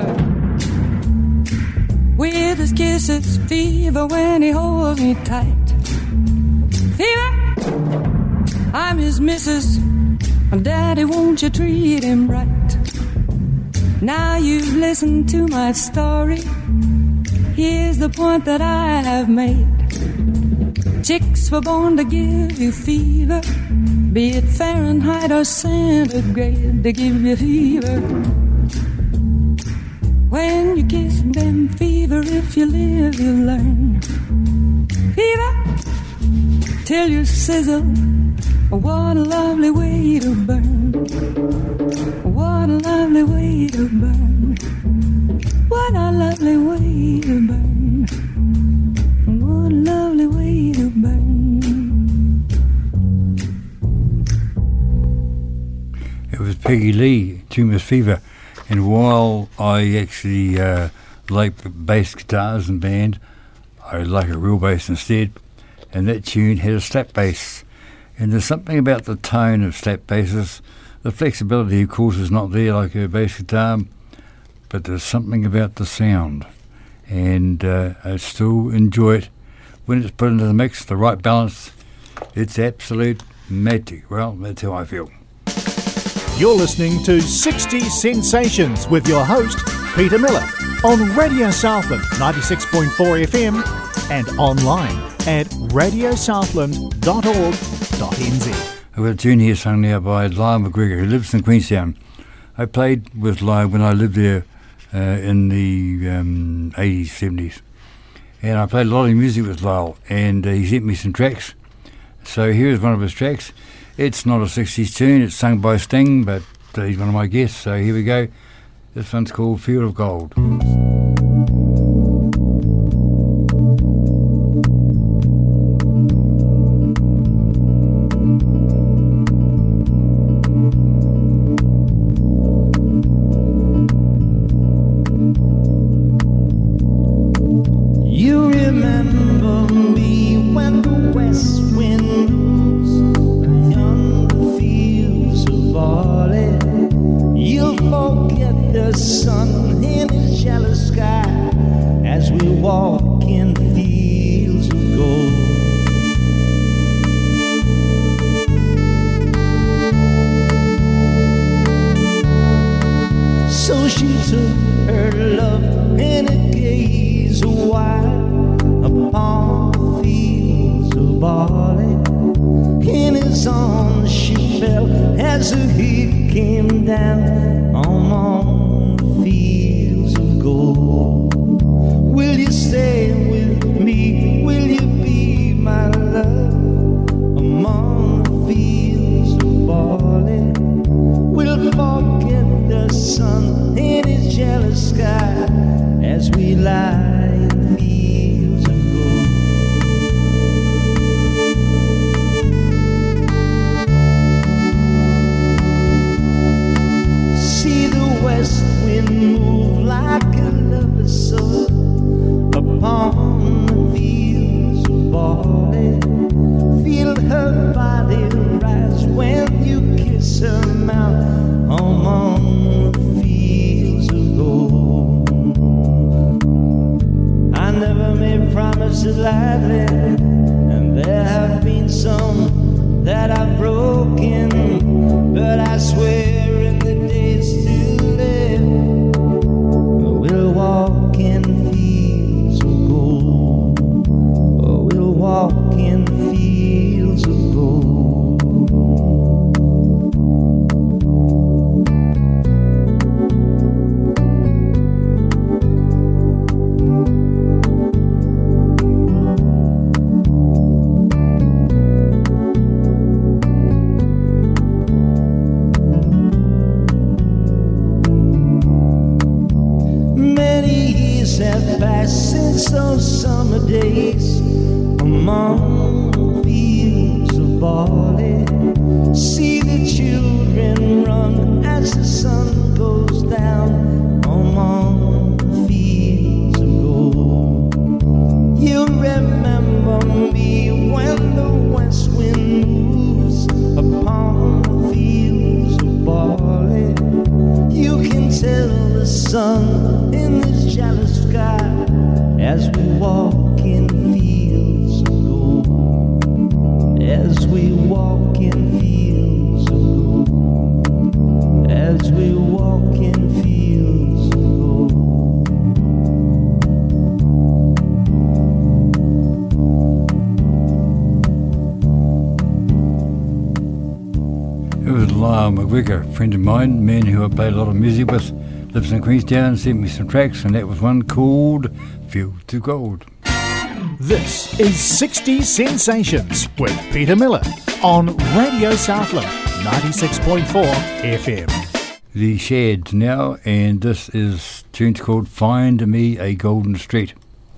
With his kisses, fever when he holds me tight. Fever, I'm his missus, Daddy, won't you treat him right? Now you've listened to my story, here's the point that I have made. Chicks were born to give you fever, be it Fahrenheit or centigrade, they give you fever. When you kiss them, fever, if you live, you learn. Fever, till you sizzle, what a lovely way to burn. What a lovely way to burn. What a lovely way to burn. What a lovely way to burn. It was Peggy Lee, Tumor's Fever. And while I actually like bass guitars and band, I like a real bass instead. And that tune had a slap bass. And there's something about the tone of slap basses. The flexibility, of course, is not there like a bass guitar, but there's something about the sound. And I still enjoy it. When it's put into the mix, the right balance, it's absolute magic. Well, that's how I feel. You're listening to 60s Sensations with your host, Peter Miller, on Radio Southland 96.4 FM and online at radiosouthland.org.nz. I've got a tune here sung now by Lyle McGregor, who lives in Queenstown. I played with Lyle when I lived there in the 80s, 70s. And I played a lot of music with Lyle, and he sent me some tracks. So here's one of his tracks. It's not a 60s tune, it's sung by Sting, but he's one of my guests, so here we go. This one's called Field of Gold. As we lie in fields of gold. and there have been some that I've broken, but I swear in the days to live, we'll walk in fields of gold. We'll walk in fields of gold. Have passed since those summer days among the fields of barley. See the children run as the sun goes down among the fields of gold. You remember me when the west wind moves upon the fields of barley. You can tell the sun in this jealous sky as we walk in fields of gold, as we walk in fields of gold, as we walk in fields of gold. It was Lyle McGregor, a friend of mine, man who I played a lot of music with. Lives in Queenstown, sent me some tracks, and that was one called Fields of Gold. This is 60s Sensations with Peter Miller on Radio Southland 96.4 FM. The Shads now, and this is a tune called Find Me a Golden Street.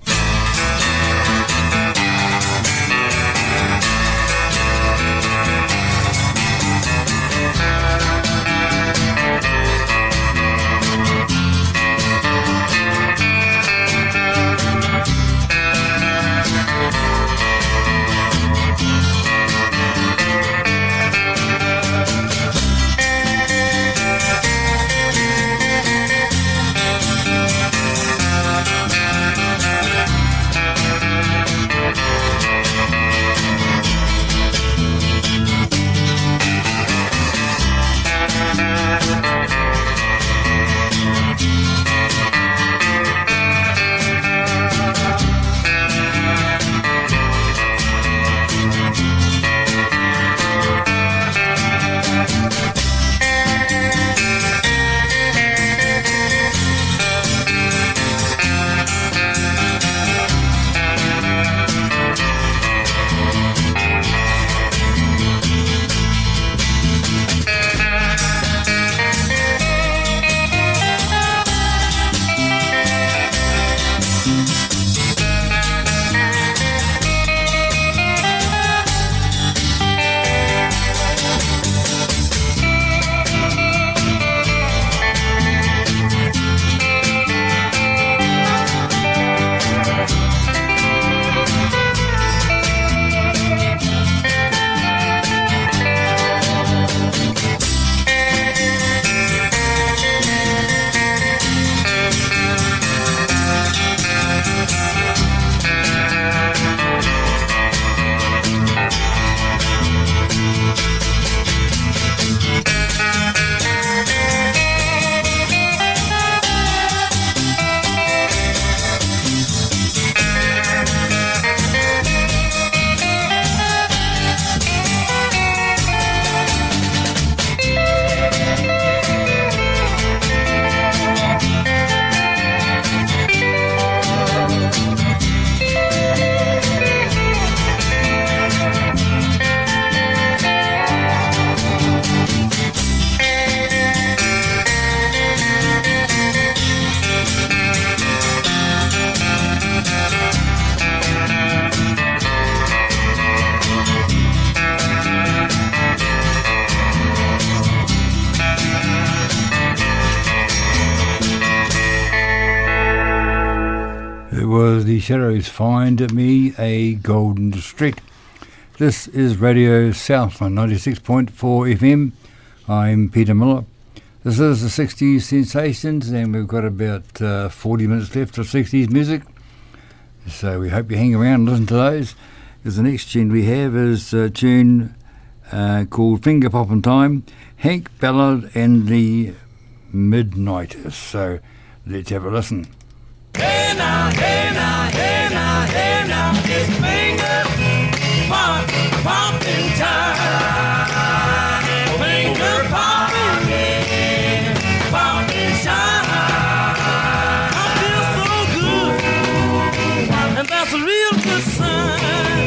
Was the Shadows Find Me a Golden Street. This is Radio Southland 96.4 FM. I'm Peter Miller. This is the 60s Sensations, and we've got about 40 minutes left of 60s music. So we hope you hang around and listen to those, because the next tune we have is a tune called Finger Poppin' Time, Hank Ballard and the Midnighters. So let's have a listen. Hey now, hey now, hey now, hey now, it's finger popping time. Finger popping, popping time. I feel so good, and that's a real good sign.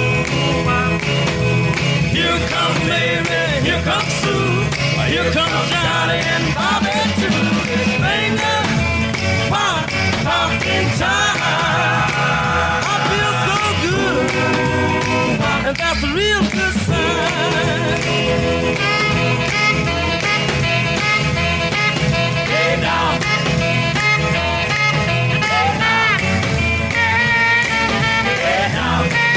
Here comes Mary, here comes Sue, here comes Johnny and Bobby too. It's finger popping time. I feel so good, and that's a real good sign. Hey now, hey now, hey now,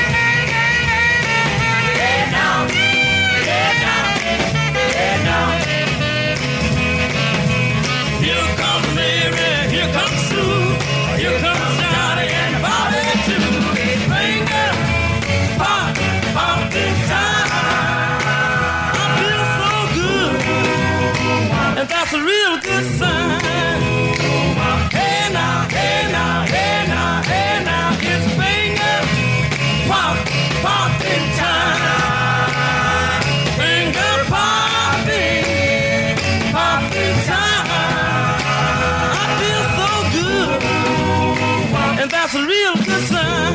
hey now, hey now, hey now. Here comes Mary, here comes Sue, here comes Johnny and Bobby too. It's finger popping time. I feel so good, and that's a real good sign. Hey now, hey now, hey now, hey now, it's finger popping time. Finger popping time. I feel so good, and that's a real good sign.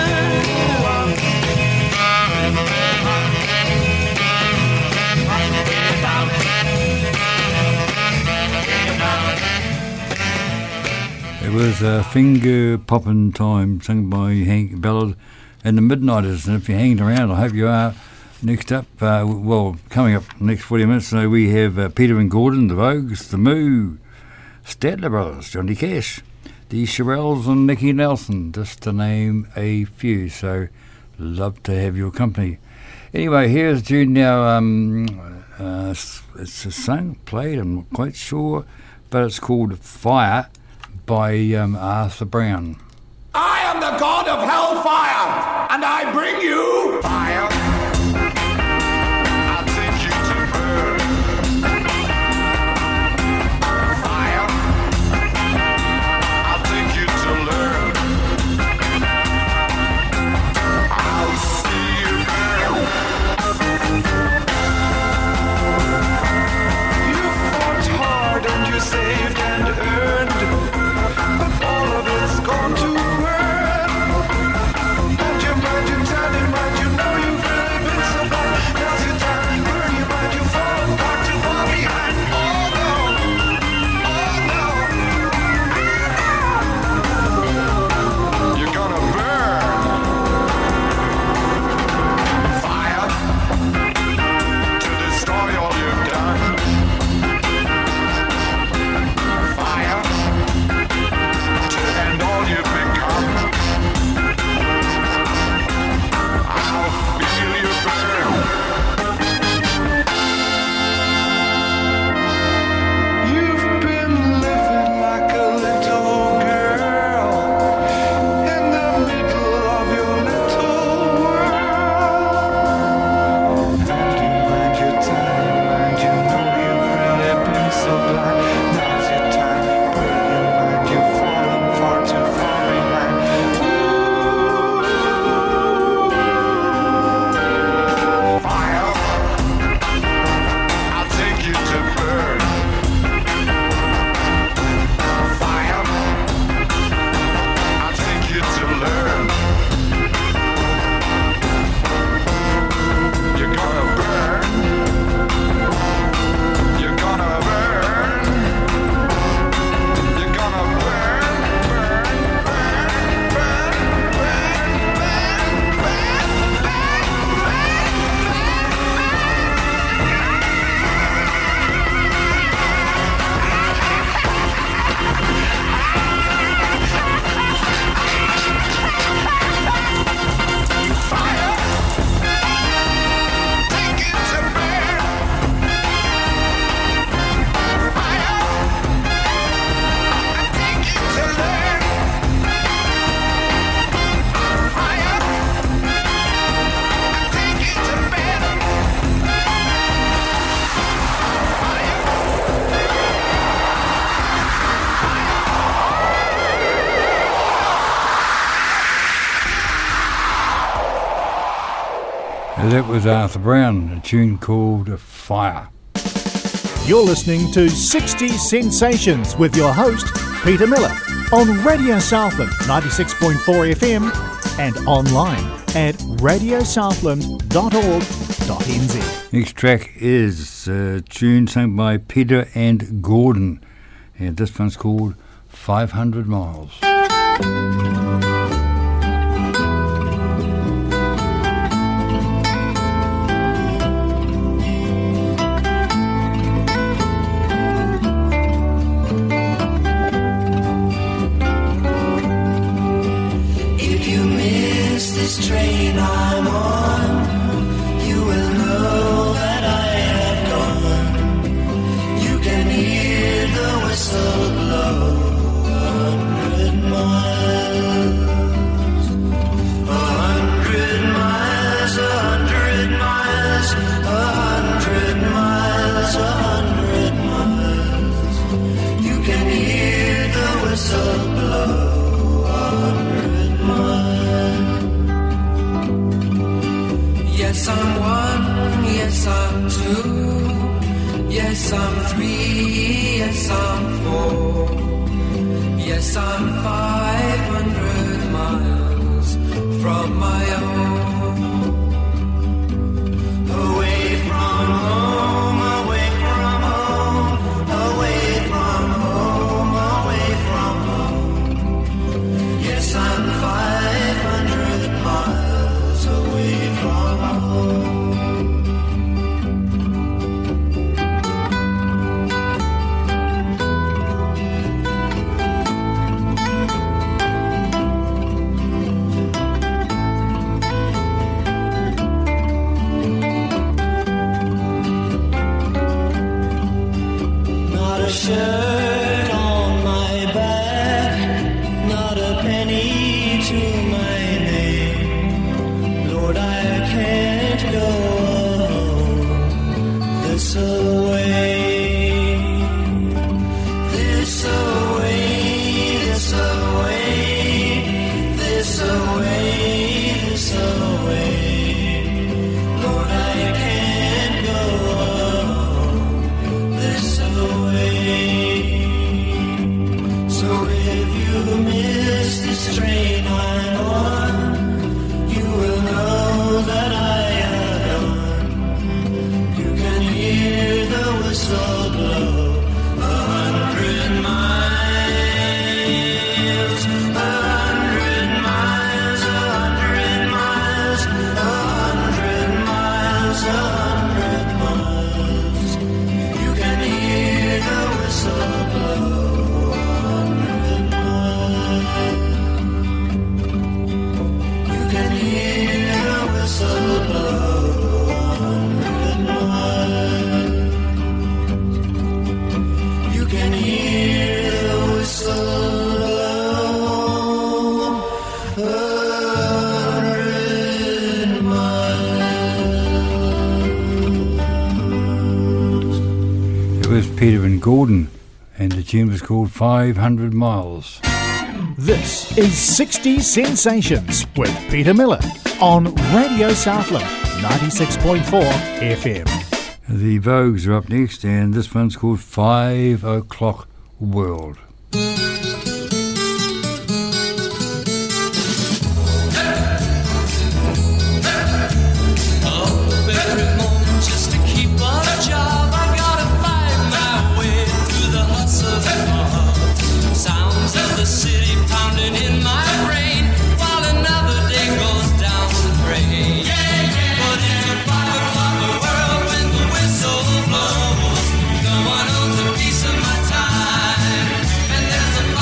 It was Finger Poppin' Time, sung by Hank Ballard and the Midnighters. And if you're hanging around, I hope you are. Next up, coming up next 40 minutes, so we have Peter and Gordon, the Vogues, the Moo, Statler Brothers, Johnny Cash, the Shirelles and Nicky Nelson, just to name a few. So love to have your company. Anyway, here's a tune now. It's a sung, played, I'm not quite sure, but it's called Fire by Arthur Brown. I am the god of hellfire, and I bring you fire. I'll take you to burn. Fire. I'll take you to learn. I'll see you burn. You fought hard and you saved and earned, but all of it's gone to burn. And your magic talent That was Arthur Brown, a tune called Fire. You're listening to 60s Sensations with your host, Peter Miller, on Radio Southland 96.4 FM and online at radiosouthland.org.nz. Next track is a tune sung by Peter and Gordon, and this one's called 500 Miles. This train I'm on, you will know that I have gone. You can hear the whistle blow 100 miles. 100 miles, 100 miles, 100 miles, 100 miles. You can hear the whistle blow 100 miles. Yes, I'm one, yes, I'm two, yes, I'm three, yes, I'm four, yes, I'm 500 miles from my own. Away from home, away from home, away from home, away from home. Yes, I'm 500 miles away from home. Not a shirt on my back, not a penny to my name. Lord, I can't go this away, this away, this away, this away, this away. Lord, I can't go this away. So if you miss this train I'm on, you will know that I have gone. You can hear the whistle blow 100 miles, 100 miles, 100 miles, 100 miles, 100 miles. You can hear the whistle blow 100 miles. You can hear the whistle blow 100 miles. You can hear the whistle blow 100 miles. It was Peter and Gordon, and the tune was called 500 Miles. This is 60s Sensations with Peter Miller on Radio Southland 96.4 FM. The Vogues are up next, and this one's called 5 O'Clock World. Every moment just to keep on a job, I gotta find my way through the hustle and mob. Sounds of the city pounding in my brain while another day goes down the drain. But it's a 5 o'clock world when the whistle blows. No one owns a piece of my time, and there's a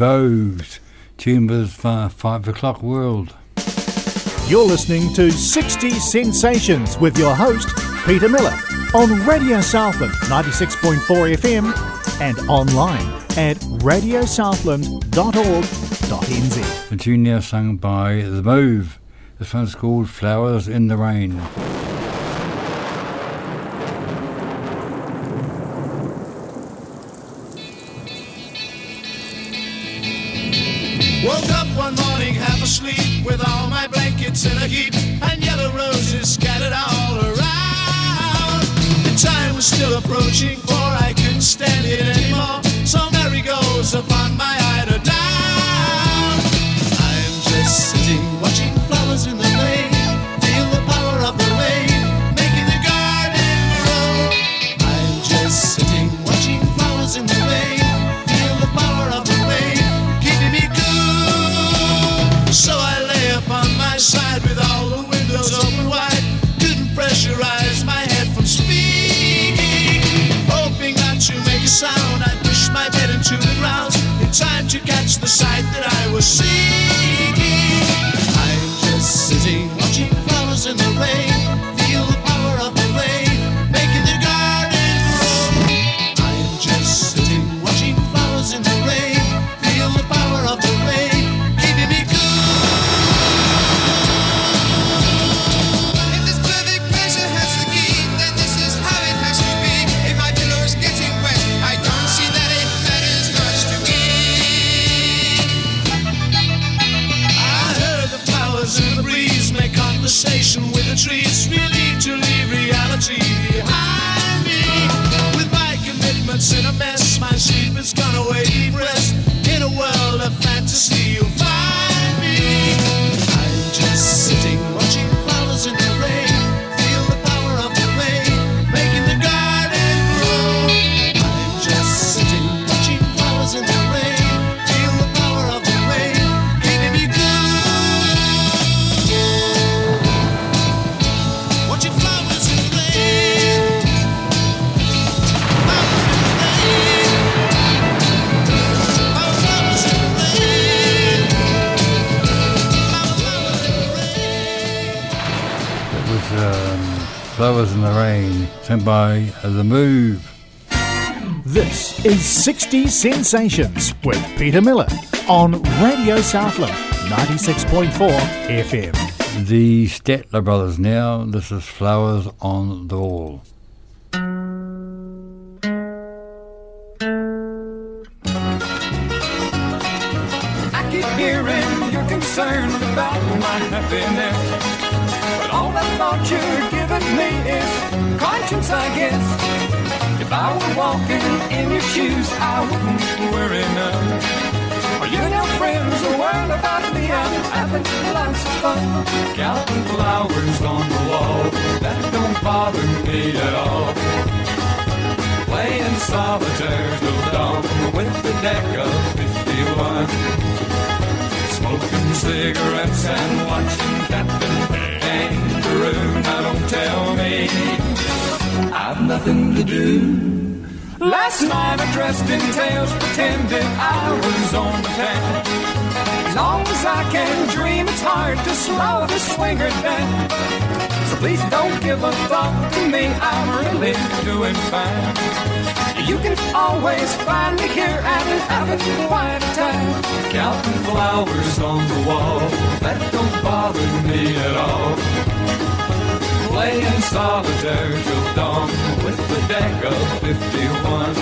Vogues. Tune was 5 o'clock world. You're listening to 60s Sensations with your host, Peter Miller, on Radio Southland 96.4 FM and online at radiosouthland.org.nz. The tune now sung by The Move. This one's called Flowers in the Rain. Woke up one morning half asleep with all my blankets in a heap and yellow roses scattered all around. The time was still approaching for I couldn't stand it anymore, so Mary goes upon my eider down. I'm just sitting watching flowers in the rain, feel the power of the rain making the garden grow. I'm just sitting watching flowers in the rain, feel the power of the rain keeping me good. So I lay upon my side with all the windows open wide, couldn't pressurize my head from speaking. Hoping not to make a sound, I pushed my bed into the ground in time to catch the sight that I was seeking. I'm just sitting watching flowers in the rain, feel the power of the rain making the garden grow. I'm just sitting watching flowers in the rain, feel the power of the rain keeping me good. Conversation with the trees, relieved to leave reality behind me. With my commitments in a mess, my sleep has gone away deep rest. In a world of fantasy you'll find me. I'm just sitting watching flowers in the rain, feel the power of the rain making the garden grow. I'm just sitting watching flowers in the rain, feel the power of the rain keeping me good. Flowers in the Rain, sent by The Move. This is 60s Sensations with Peter Miller on Radio Southland 96.4 FM. The Statler Brothers now. This is Flowers on the Wall. I keep hearing you're concerned about my happiness, but all that thought you're giving me is conscience, I guess. If I were walking in your shoes, I wouldn't worry none. Are you now friends or worried about me? I'm having lots of fun. Counting flowers on the wall, that don't bother me at all. Playing solitaire till dawn with the deck of 51. Smoking cigarettes and watching Captain Kangaroo. Now don't tell me I've nothing to do. Last night I dressed in tails, pretended I was on the town. As long as I can dream, it's hard to slow the swinger down. So please don't give a thought to me, I'm really doing fine. You can always find me here and having quite a time. Counting flowers on the wall, that don't bother me at all. Playing solitaire till dawn with the deck of 51.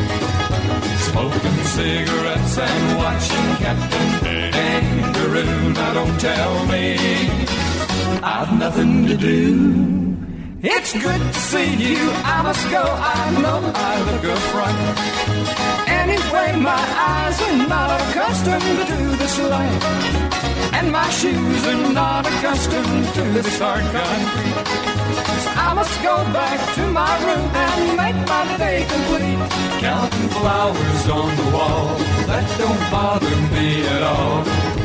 Smoking cigarettes and watching Captain Kangaroo. Now don't tell me I've nothing to do. It's good to see you, I must go, I know I look a fright. Anyway, my eyes are not accustomed to this light, and my shoes are not accustomed to this hard concrete. So I must go back to my room and make my day complete. Counting flowers on the wall, that don't bother me at all.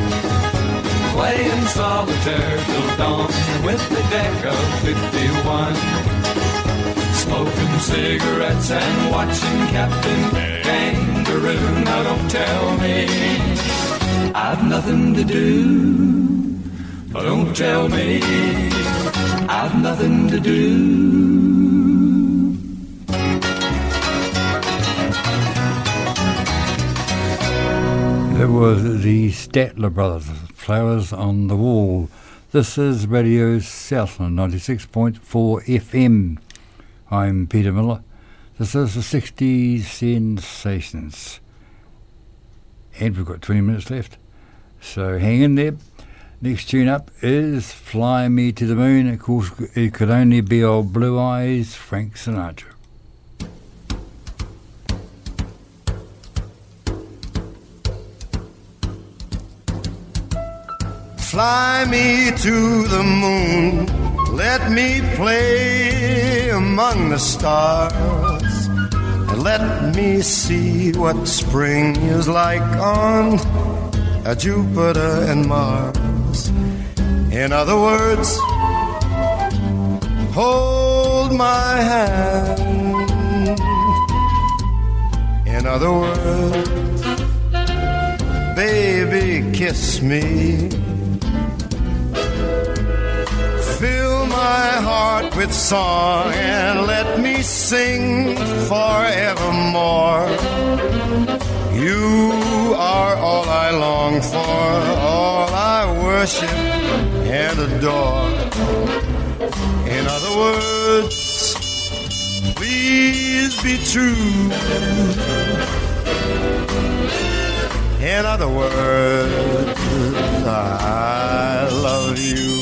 Playing solitaire till dawn with the deck of 51. Smoking cigarettes and watching Captain Kangaroo. Now don't tell me I've nothing to do. Don't tell me I've nothing to do. It was the Statler Brothers, Flowers on the Wall. This is Radio Southland 96.4 FM. I'm Peter Miller. This is the 60s Sensations. And we've got 20 minutes left, so hang in there. Next tune up is Fly Me to the Moon. Of course, it could only be old Blue Eyes, Frank Sinatra. Fly me to the moon, let me play among the stars, and let me see what spring is like on Jupiter and Mars. In other words, hold my hand. In other words, baby, kiss me. Fill my heart with song and let me sing forevermore. You are all I long for, all I worship and adore. In other words, please be true. In other words, I love you.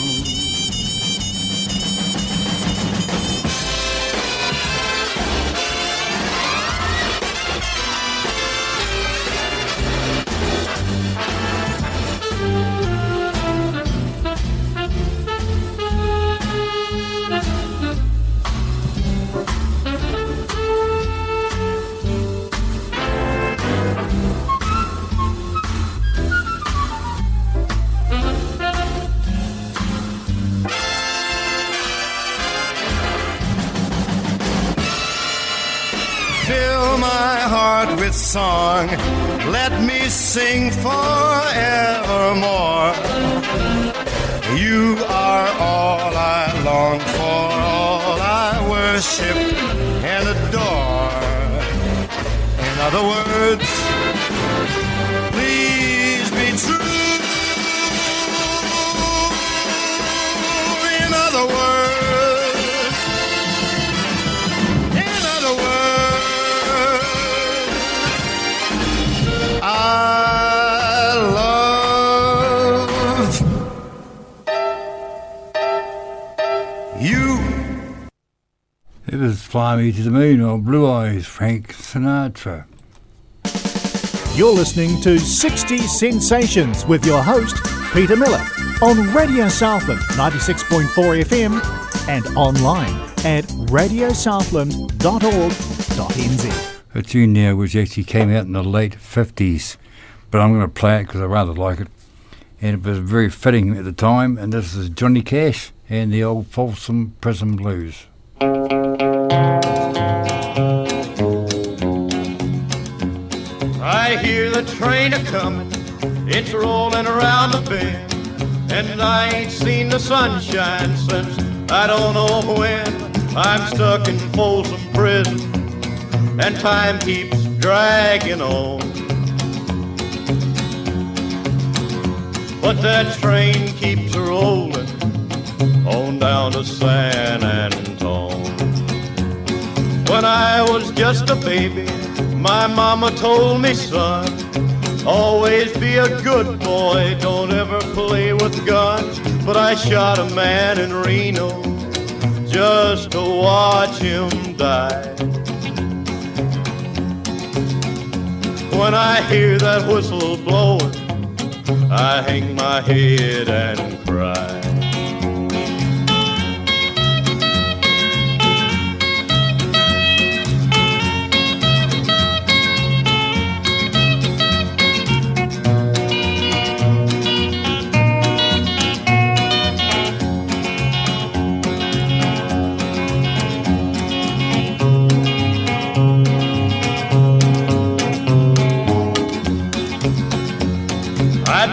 Fill my heart with song, let me sing forevermore. You are all I long for, all I worship and adore. In other words, please be true. In other words, I love you. It was Fly Me to the Moon or Blue Eyes, Frank Sinatra. You're listening to 60s Sensations with your host, Peter Miller, on Radio Southland 96.4 FM and online at radiosouthland.org.nz. A tune now which actually came out in the late 50s, but I'm going to play it because I rather like it, and it was very fitting at the time. And this is Johnny Cash and the old Folsom Prison Blues. I hear the train a-comin', it's rolling around the bend, and I ain't seen the sunshine since I don't know when. I'm stuck in Folsom Prison, and time keeps dragging on. But that train keeps rolling on down to San Antone. When I was just a baby, my mama told me, son, always be a good boy, don't ever play with guns. But I shot a man in Reno just to watch him die. When I hear that whistle blowing, I hang my head and cry.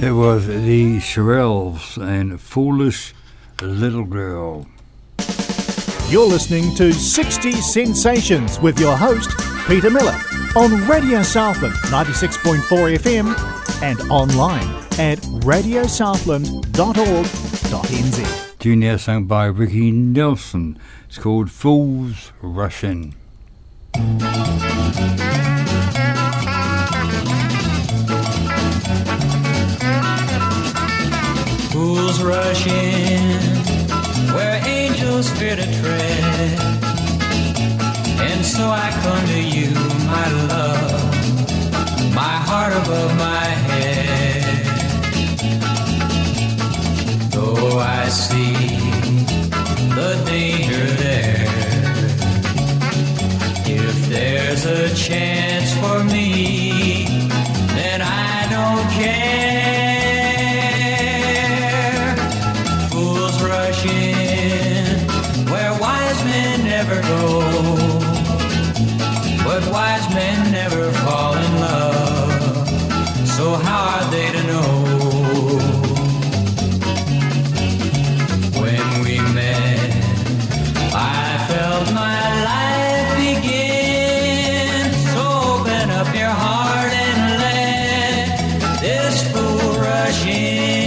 It was the Shirelles and Foolish Little Girl. You're listening to 60 Sensations with your host, Peter Miller, on Radio Southland 96.4 FM and online at radiosouthland.org.nz. Junior sung by Ricky Nelson. It's called Fools Rush In. Fools rush in where angels fear to tread, and so I come to you, my love, my heart above my head. Though I see the danger there, if there's a chance for me, then I don't care. Fools rush in where wise men never go, but wise men never fall in love, so how are they to know? When we met, I felt my life begin, so open up your heart and let this fool rush in.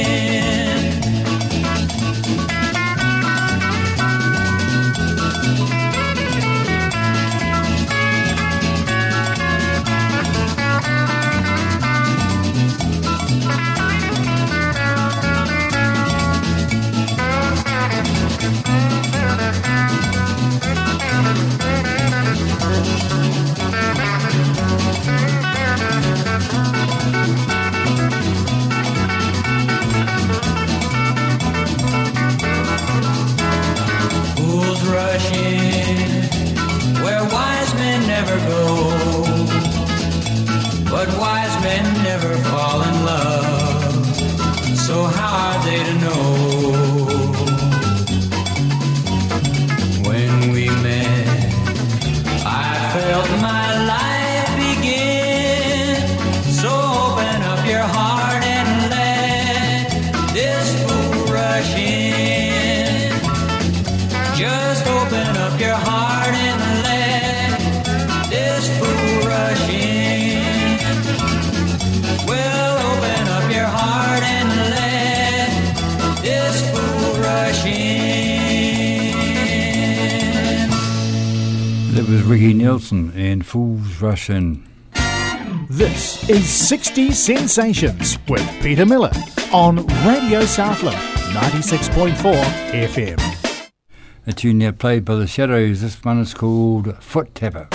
Rush in where wise men never go, but wise men never fall in love, so how are they to know? When we met, I felt my life begin, so open up your heart and let this fool rush in. Just open up your heart and let this fool rush in. Well, open up your heart and let this fool rush in. That was Ricky Nelson and Fools Rush In. This is 60 Sensations with Peter Miller on Radio Southland 96.4 FM. A tune there played by the Shadows. This one is called Foot Tapper.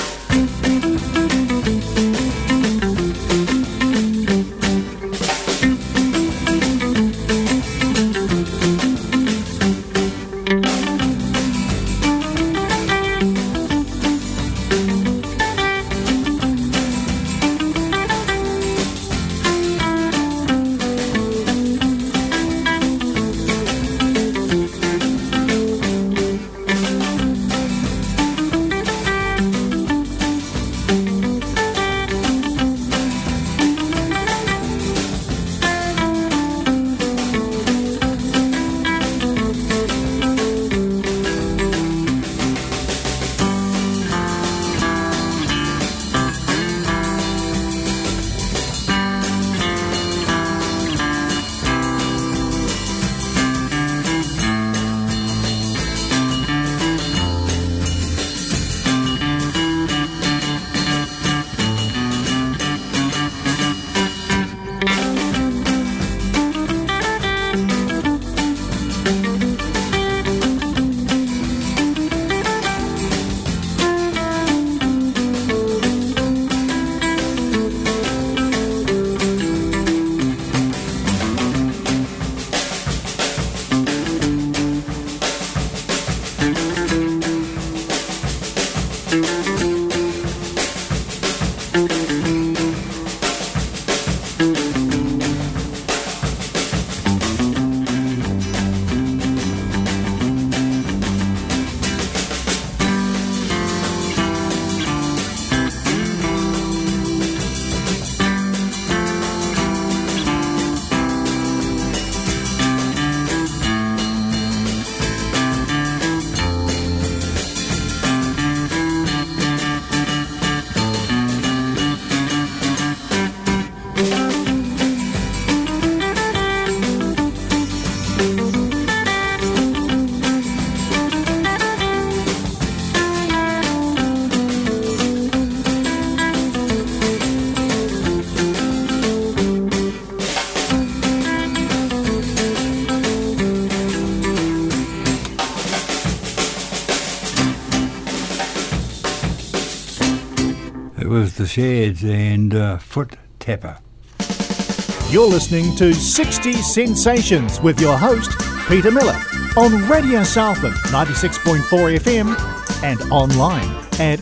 It was the Sheds and Foot Tapper. You're listening to 60 Sensations with your host, Peter Miller, on Radio Southland 96.4 FM and online at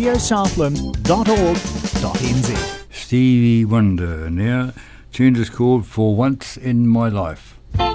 radiosouthland.org.nz. Stevie Wonder now. Tune is called For Once in My Life.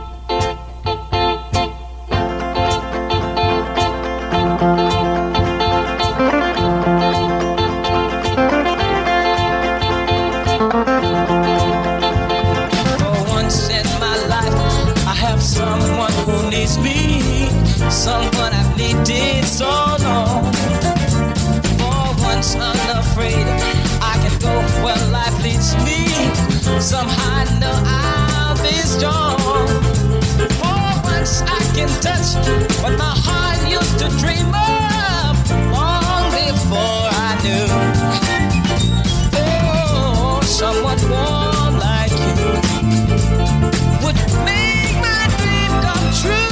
Someone I've needed so long. For once unafraid, I can go where life leads me. Somehow I know I'll be strong. For once I can touch what my heart used to dream of long before I knew. Oh, someone warm like you would make my dream come true.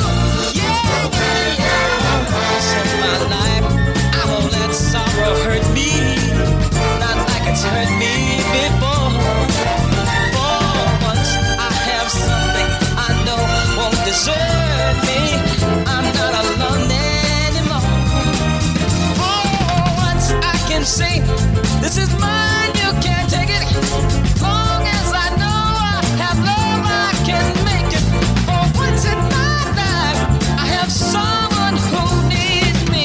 My life, I won't let sorrow hurt me, not like it's hurt me before. For once I have something I know won't desert me. I'm not alone anymore. For once I can say, this is mine, you can't take it. Long as I know I have love, I can make it. For once in my life, I have someone who needs me.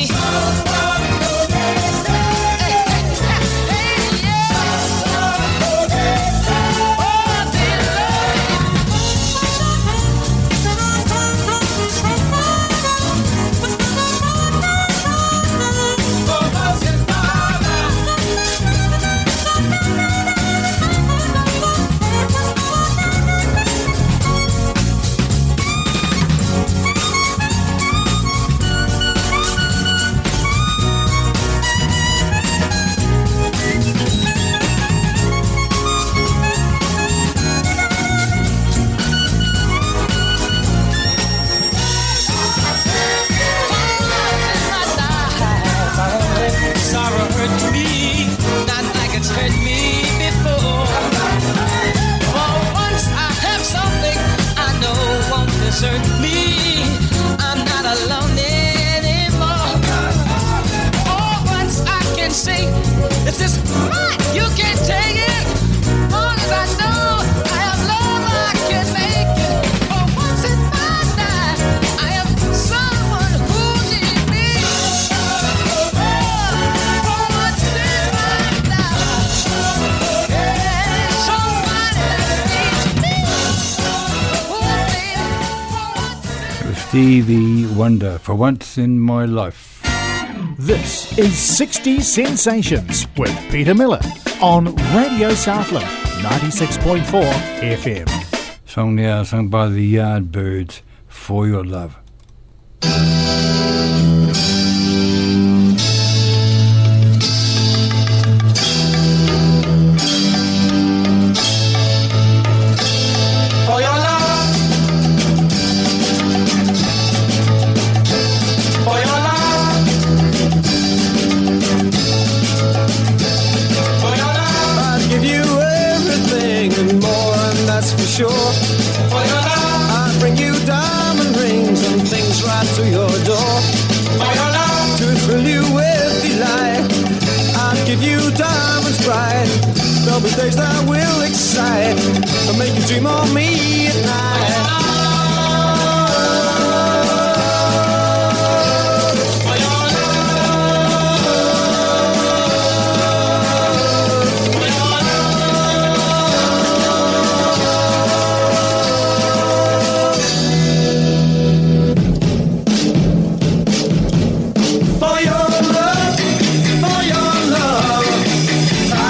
Desert me, I'm not alone anymore. For once I can say, this is mine, you can't take it. Long as I know I have love, I can make it. For once in my life, I have someone who needs me. For once in my life, somebody needs me. Stevie Wonder, For Once in My Life. This is 60 Sensations with Peter Miller on Radio Southland 96.4 FM. Song now sung by the Yardbirds, For Your Love. Sure. I'll bring you diamond rings and things right to your door. To thrill you with delight, I'll give you diamonds bright. There'll be days that will excite and make you dream of me at night.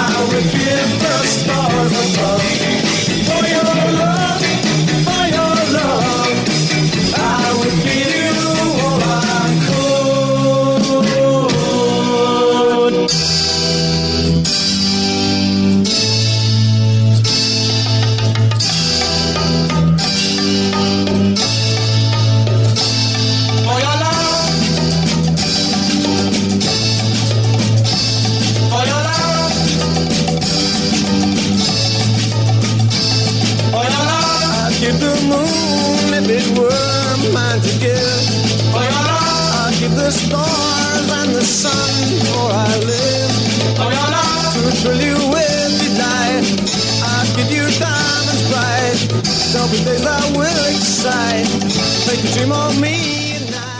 For your love, always I will excite. Make you dream of me at night.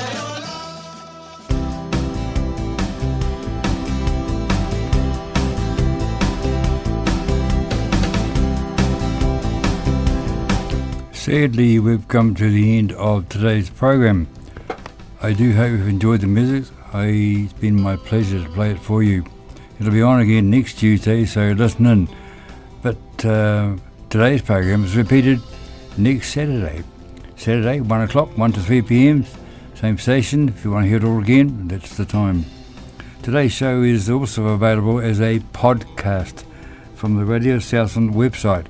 Sadly, we've come to the end of today's program. I do hope you've enjoyed the music. It's been my pleasure to play it for you. It'll be on again next Tuesday, so listen in. But today's program is repeated next Saturday. Saturday, 1 o'clock, 1 to 3 p.m, same station. If you want to hear it all again, that's the time. Today's show is also available as a podcast from the Radio Southland website,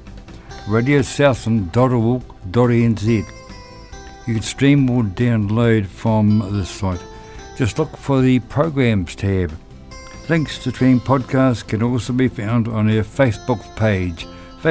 radiosouthland.org.nz. You can stream or download from this site. Just look for the Programs tab. Links to stream podcasts can also be found on our Facebook page,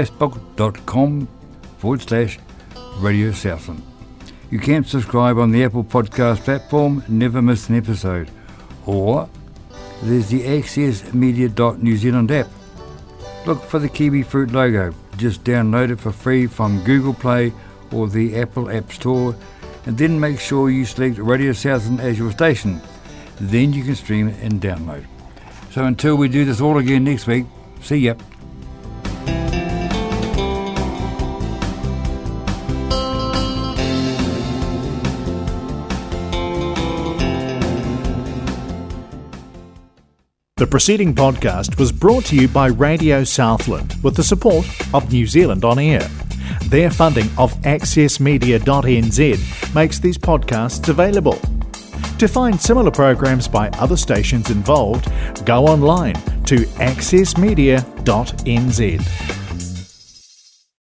facebook.com/Radio Southland. You can subscribe on the Apple Podcast platform, never miss an episode. Or there's the accessmedia.New Zealand app. Look for the Kiwi Fruit logo. Just download it for free from Google Play or the Apple App Store, and then make sure you select Radio Southland as your station. Then you can stream it and download. So until we do this all again next week, see ya. The preceding podcast was brought to you by Radio Southland with the support of New Zealand On Air. Their funding of accessmedia.nz makes these podcasts available. To find similar programs by other stations involved, go online to accessmedia.nz.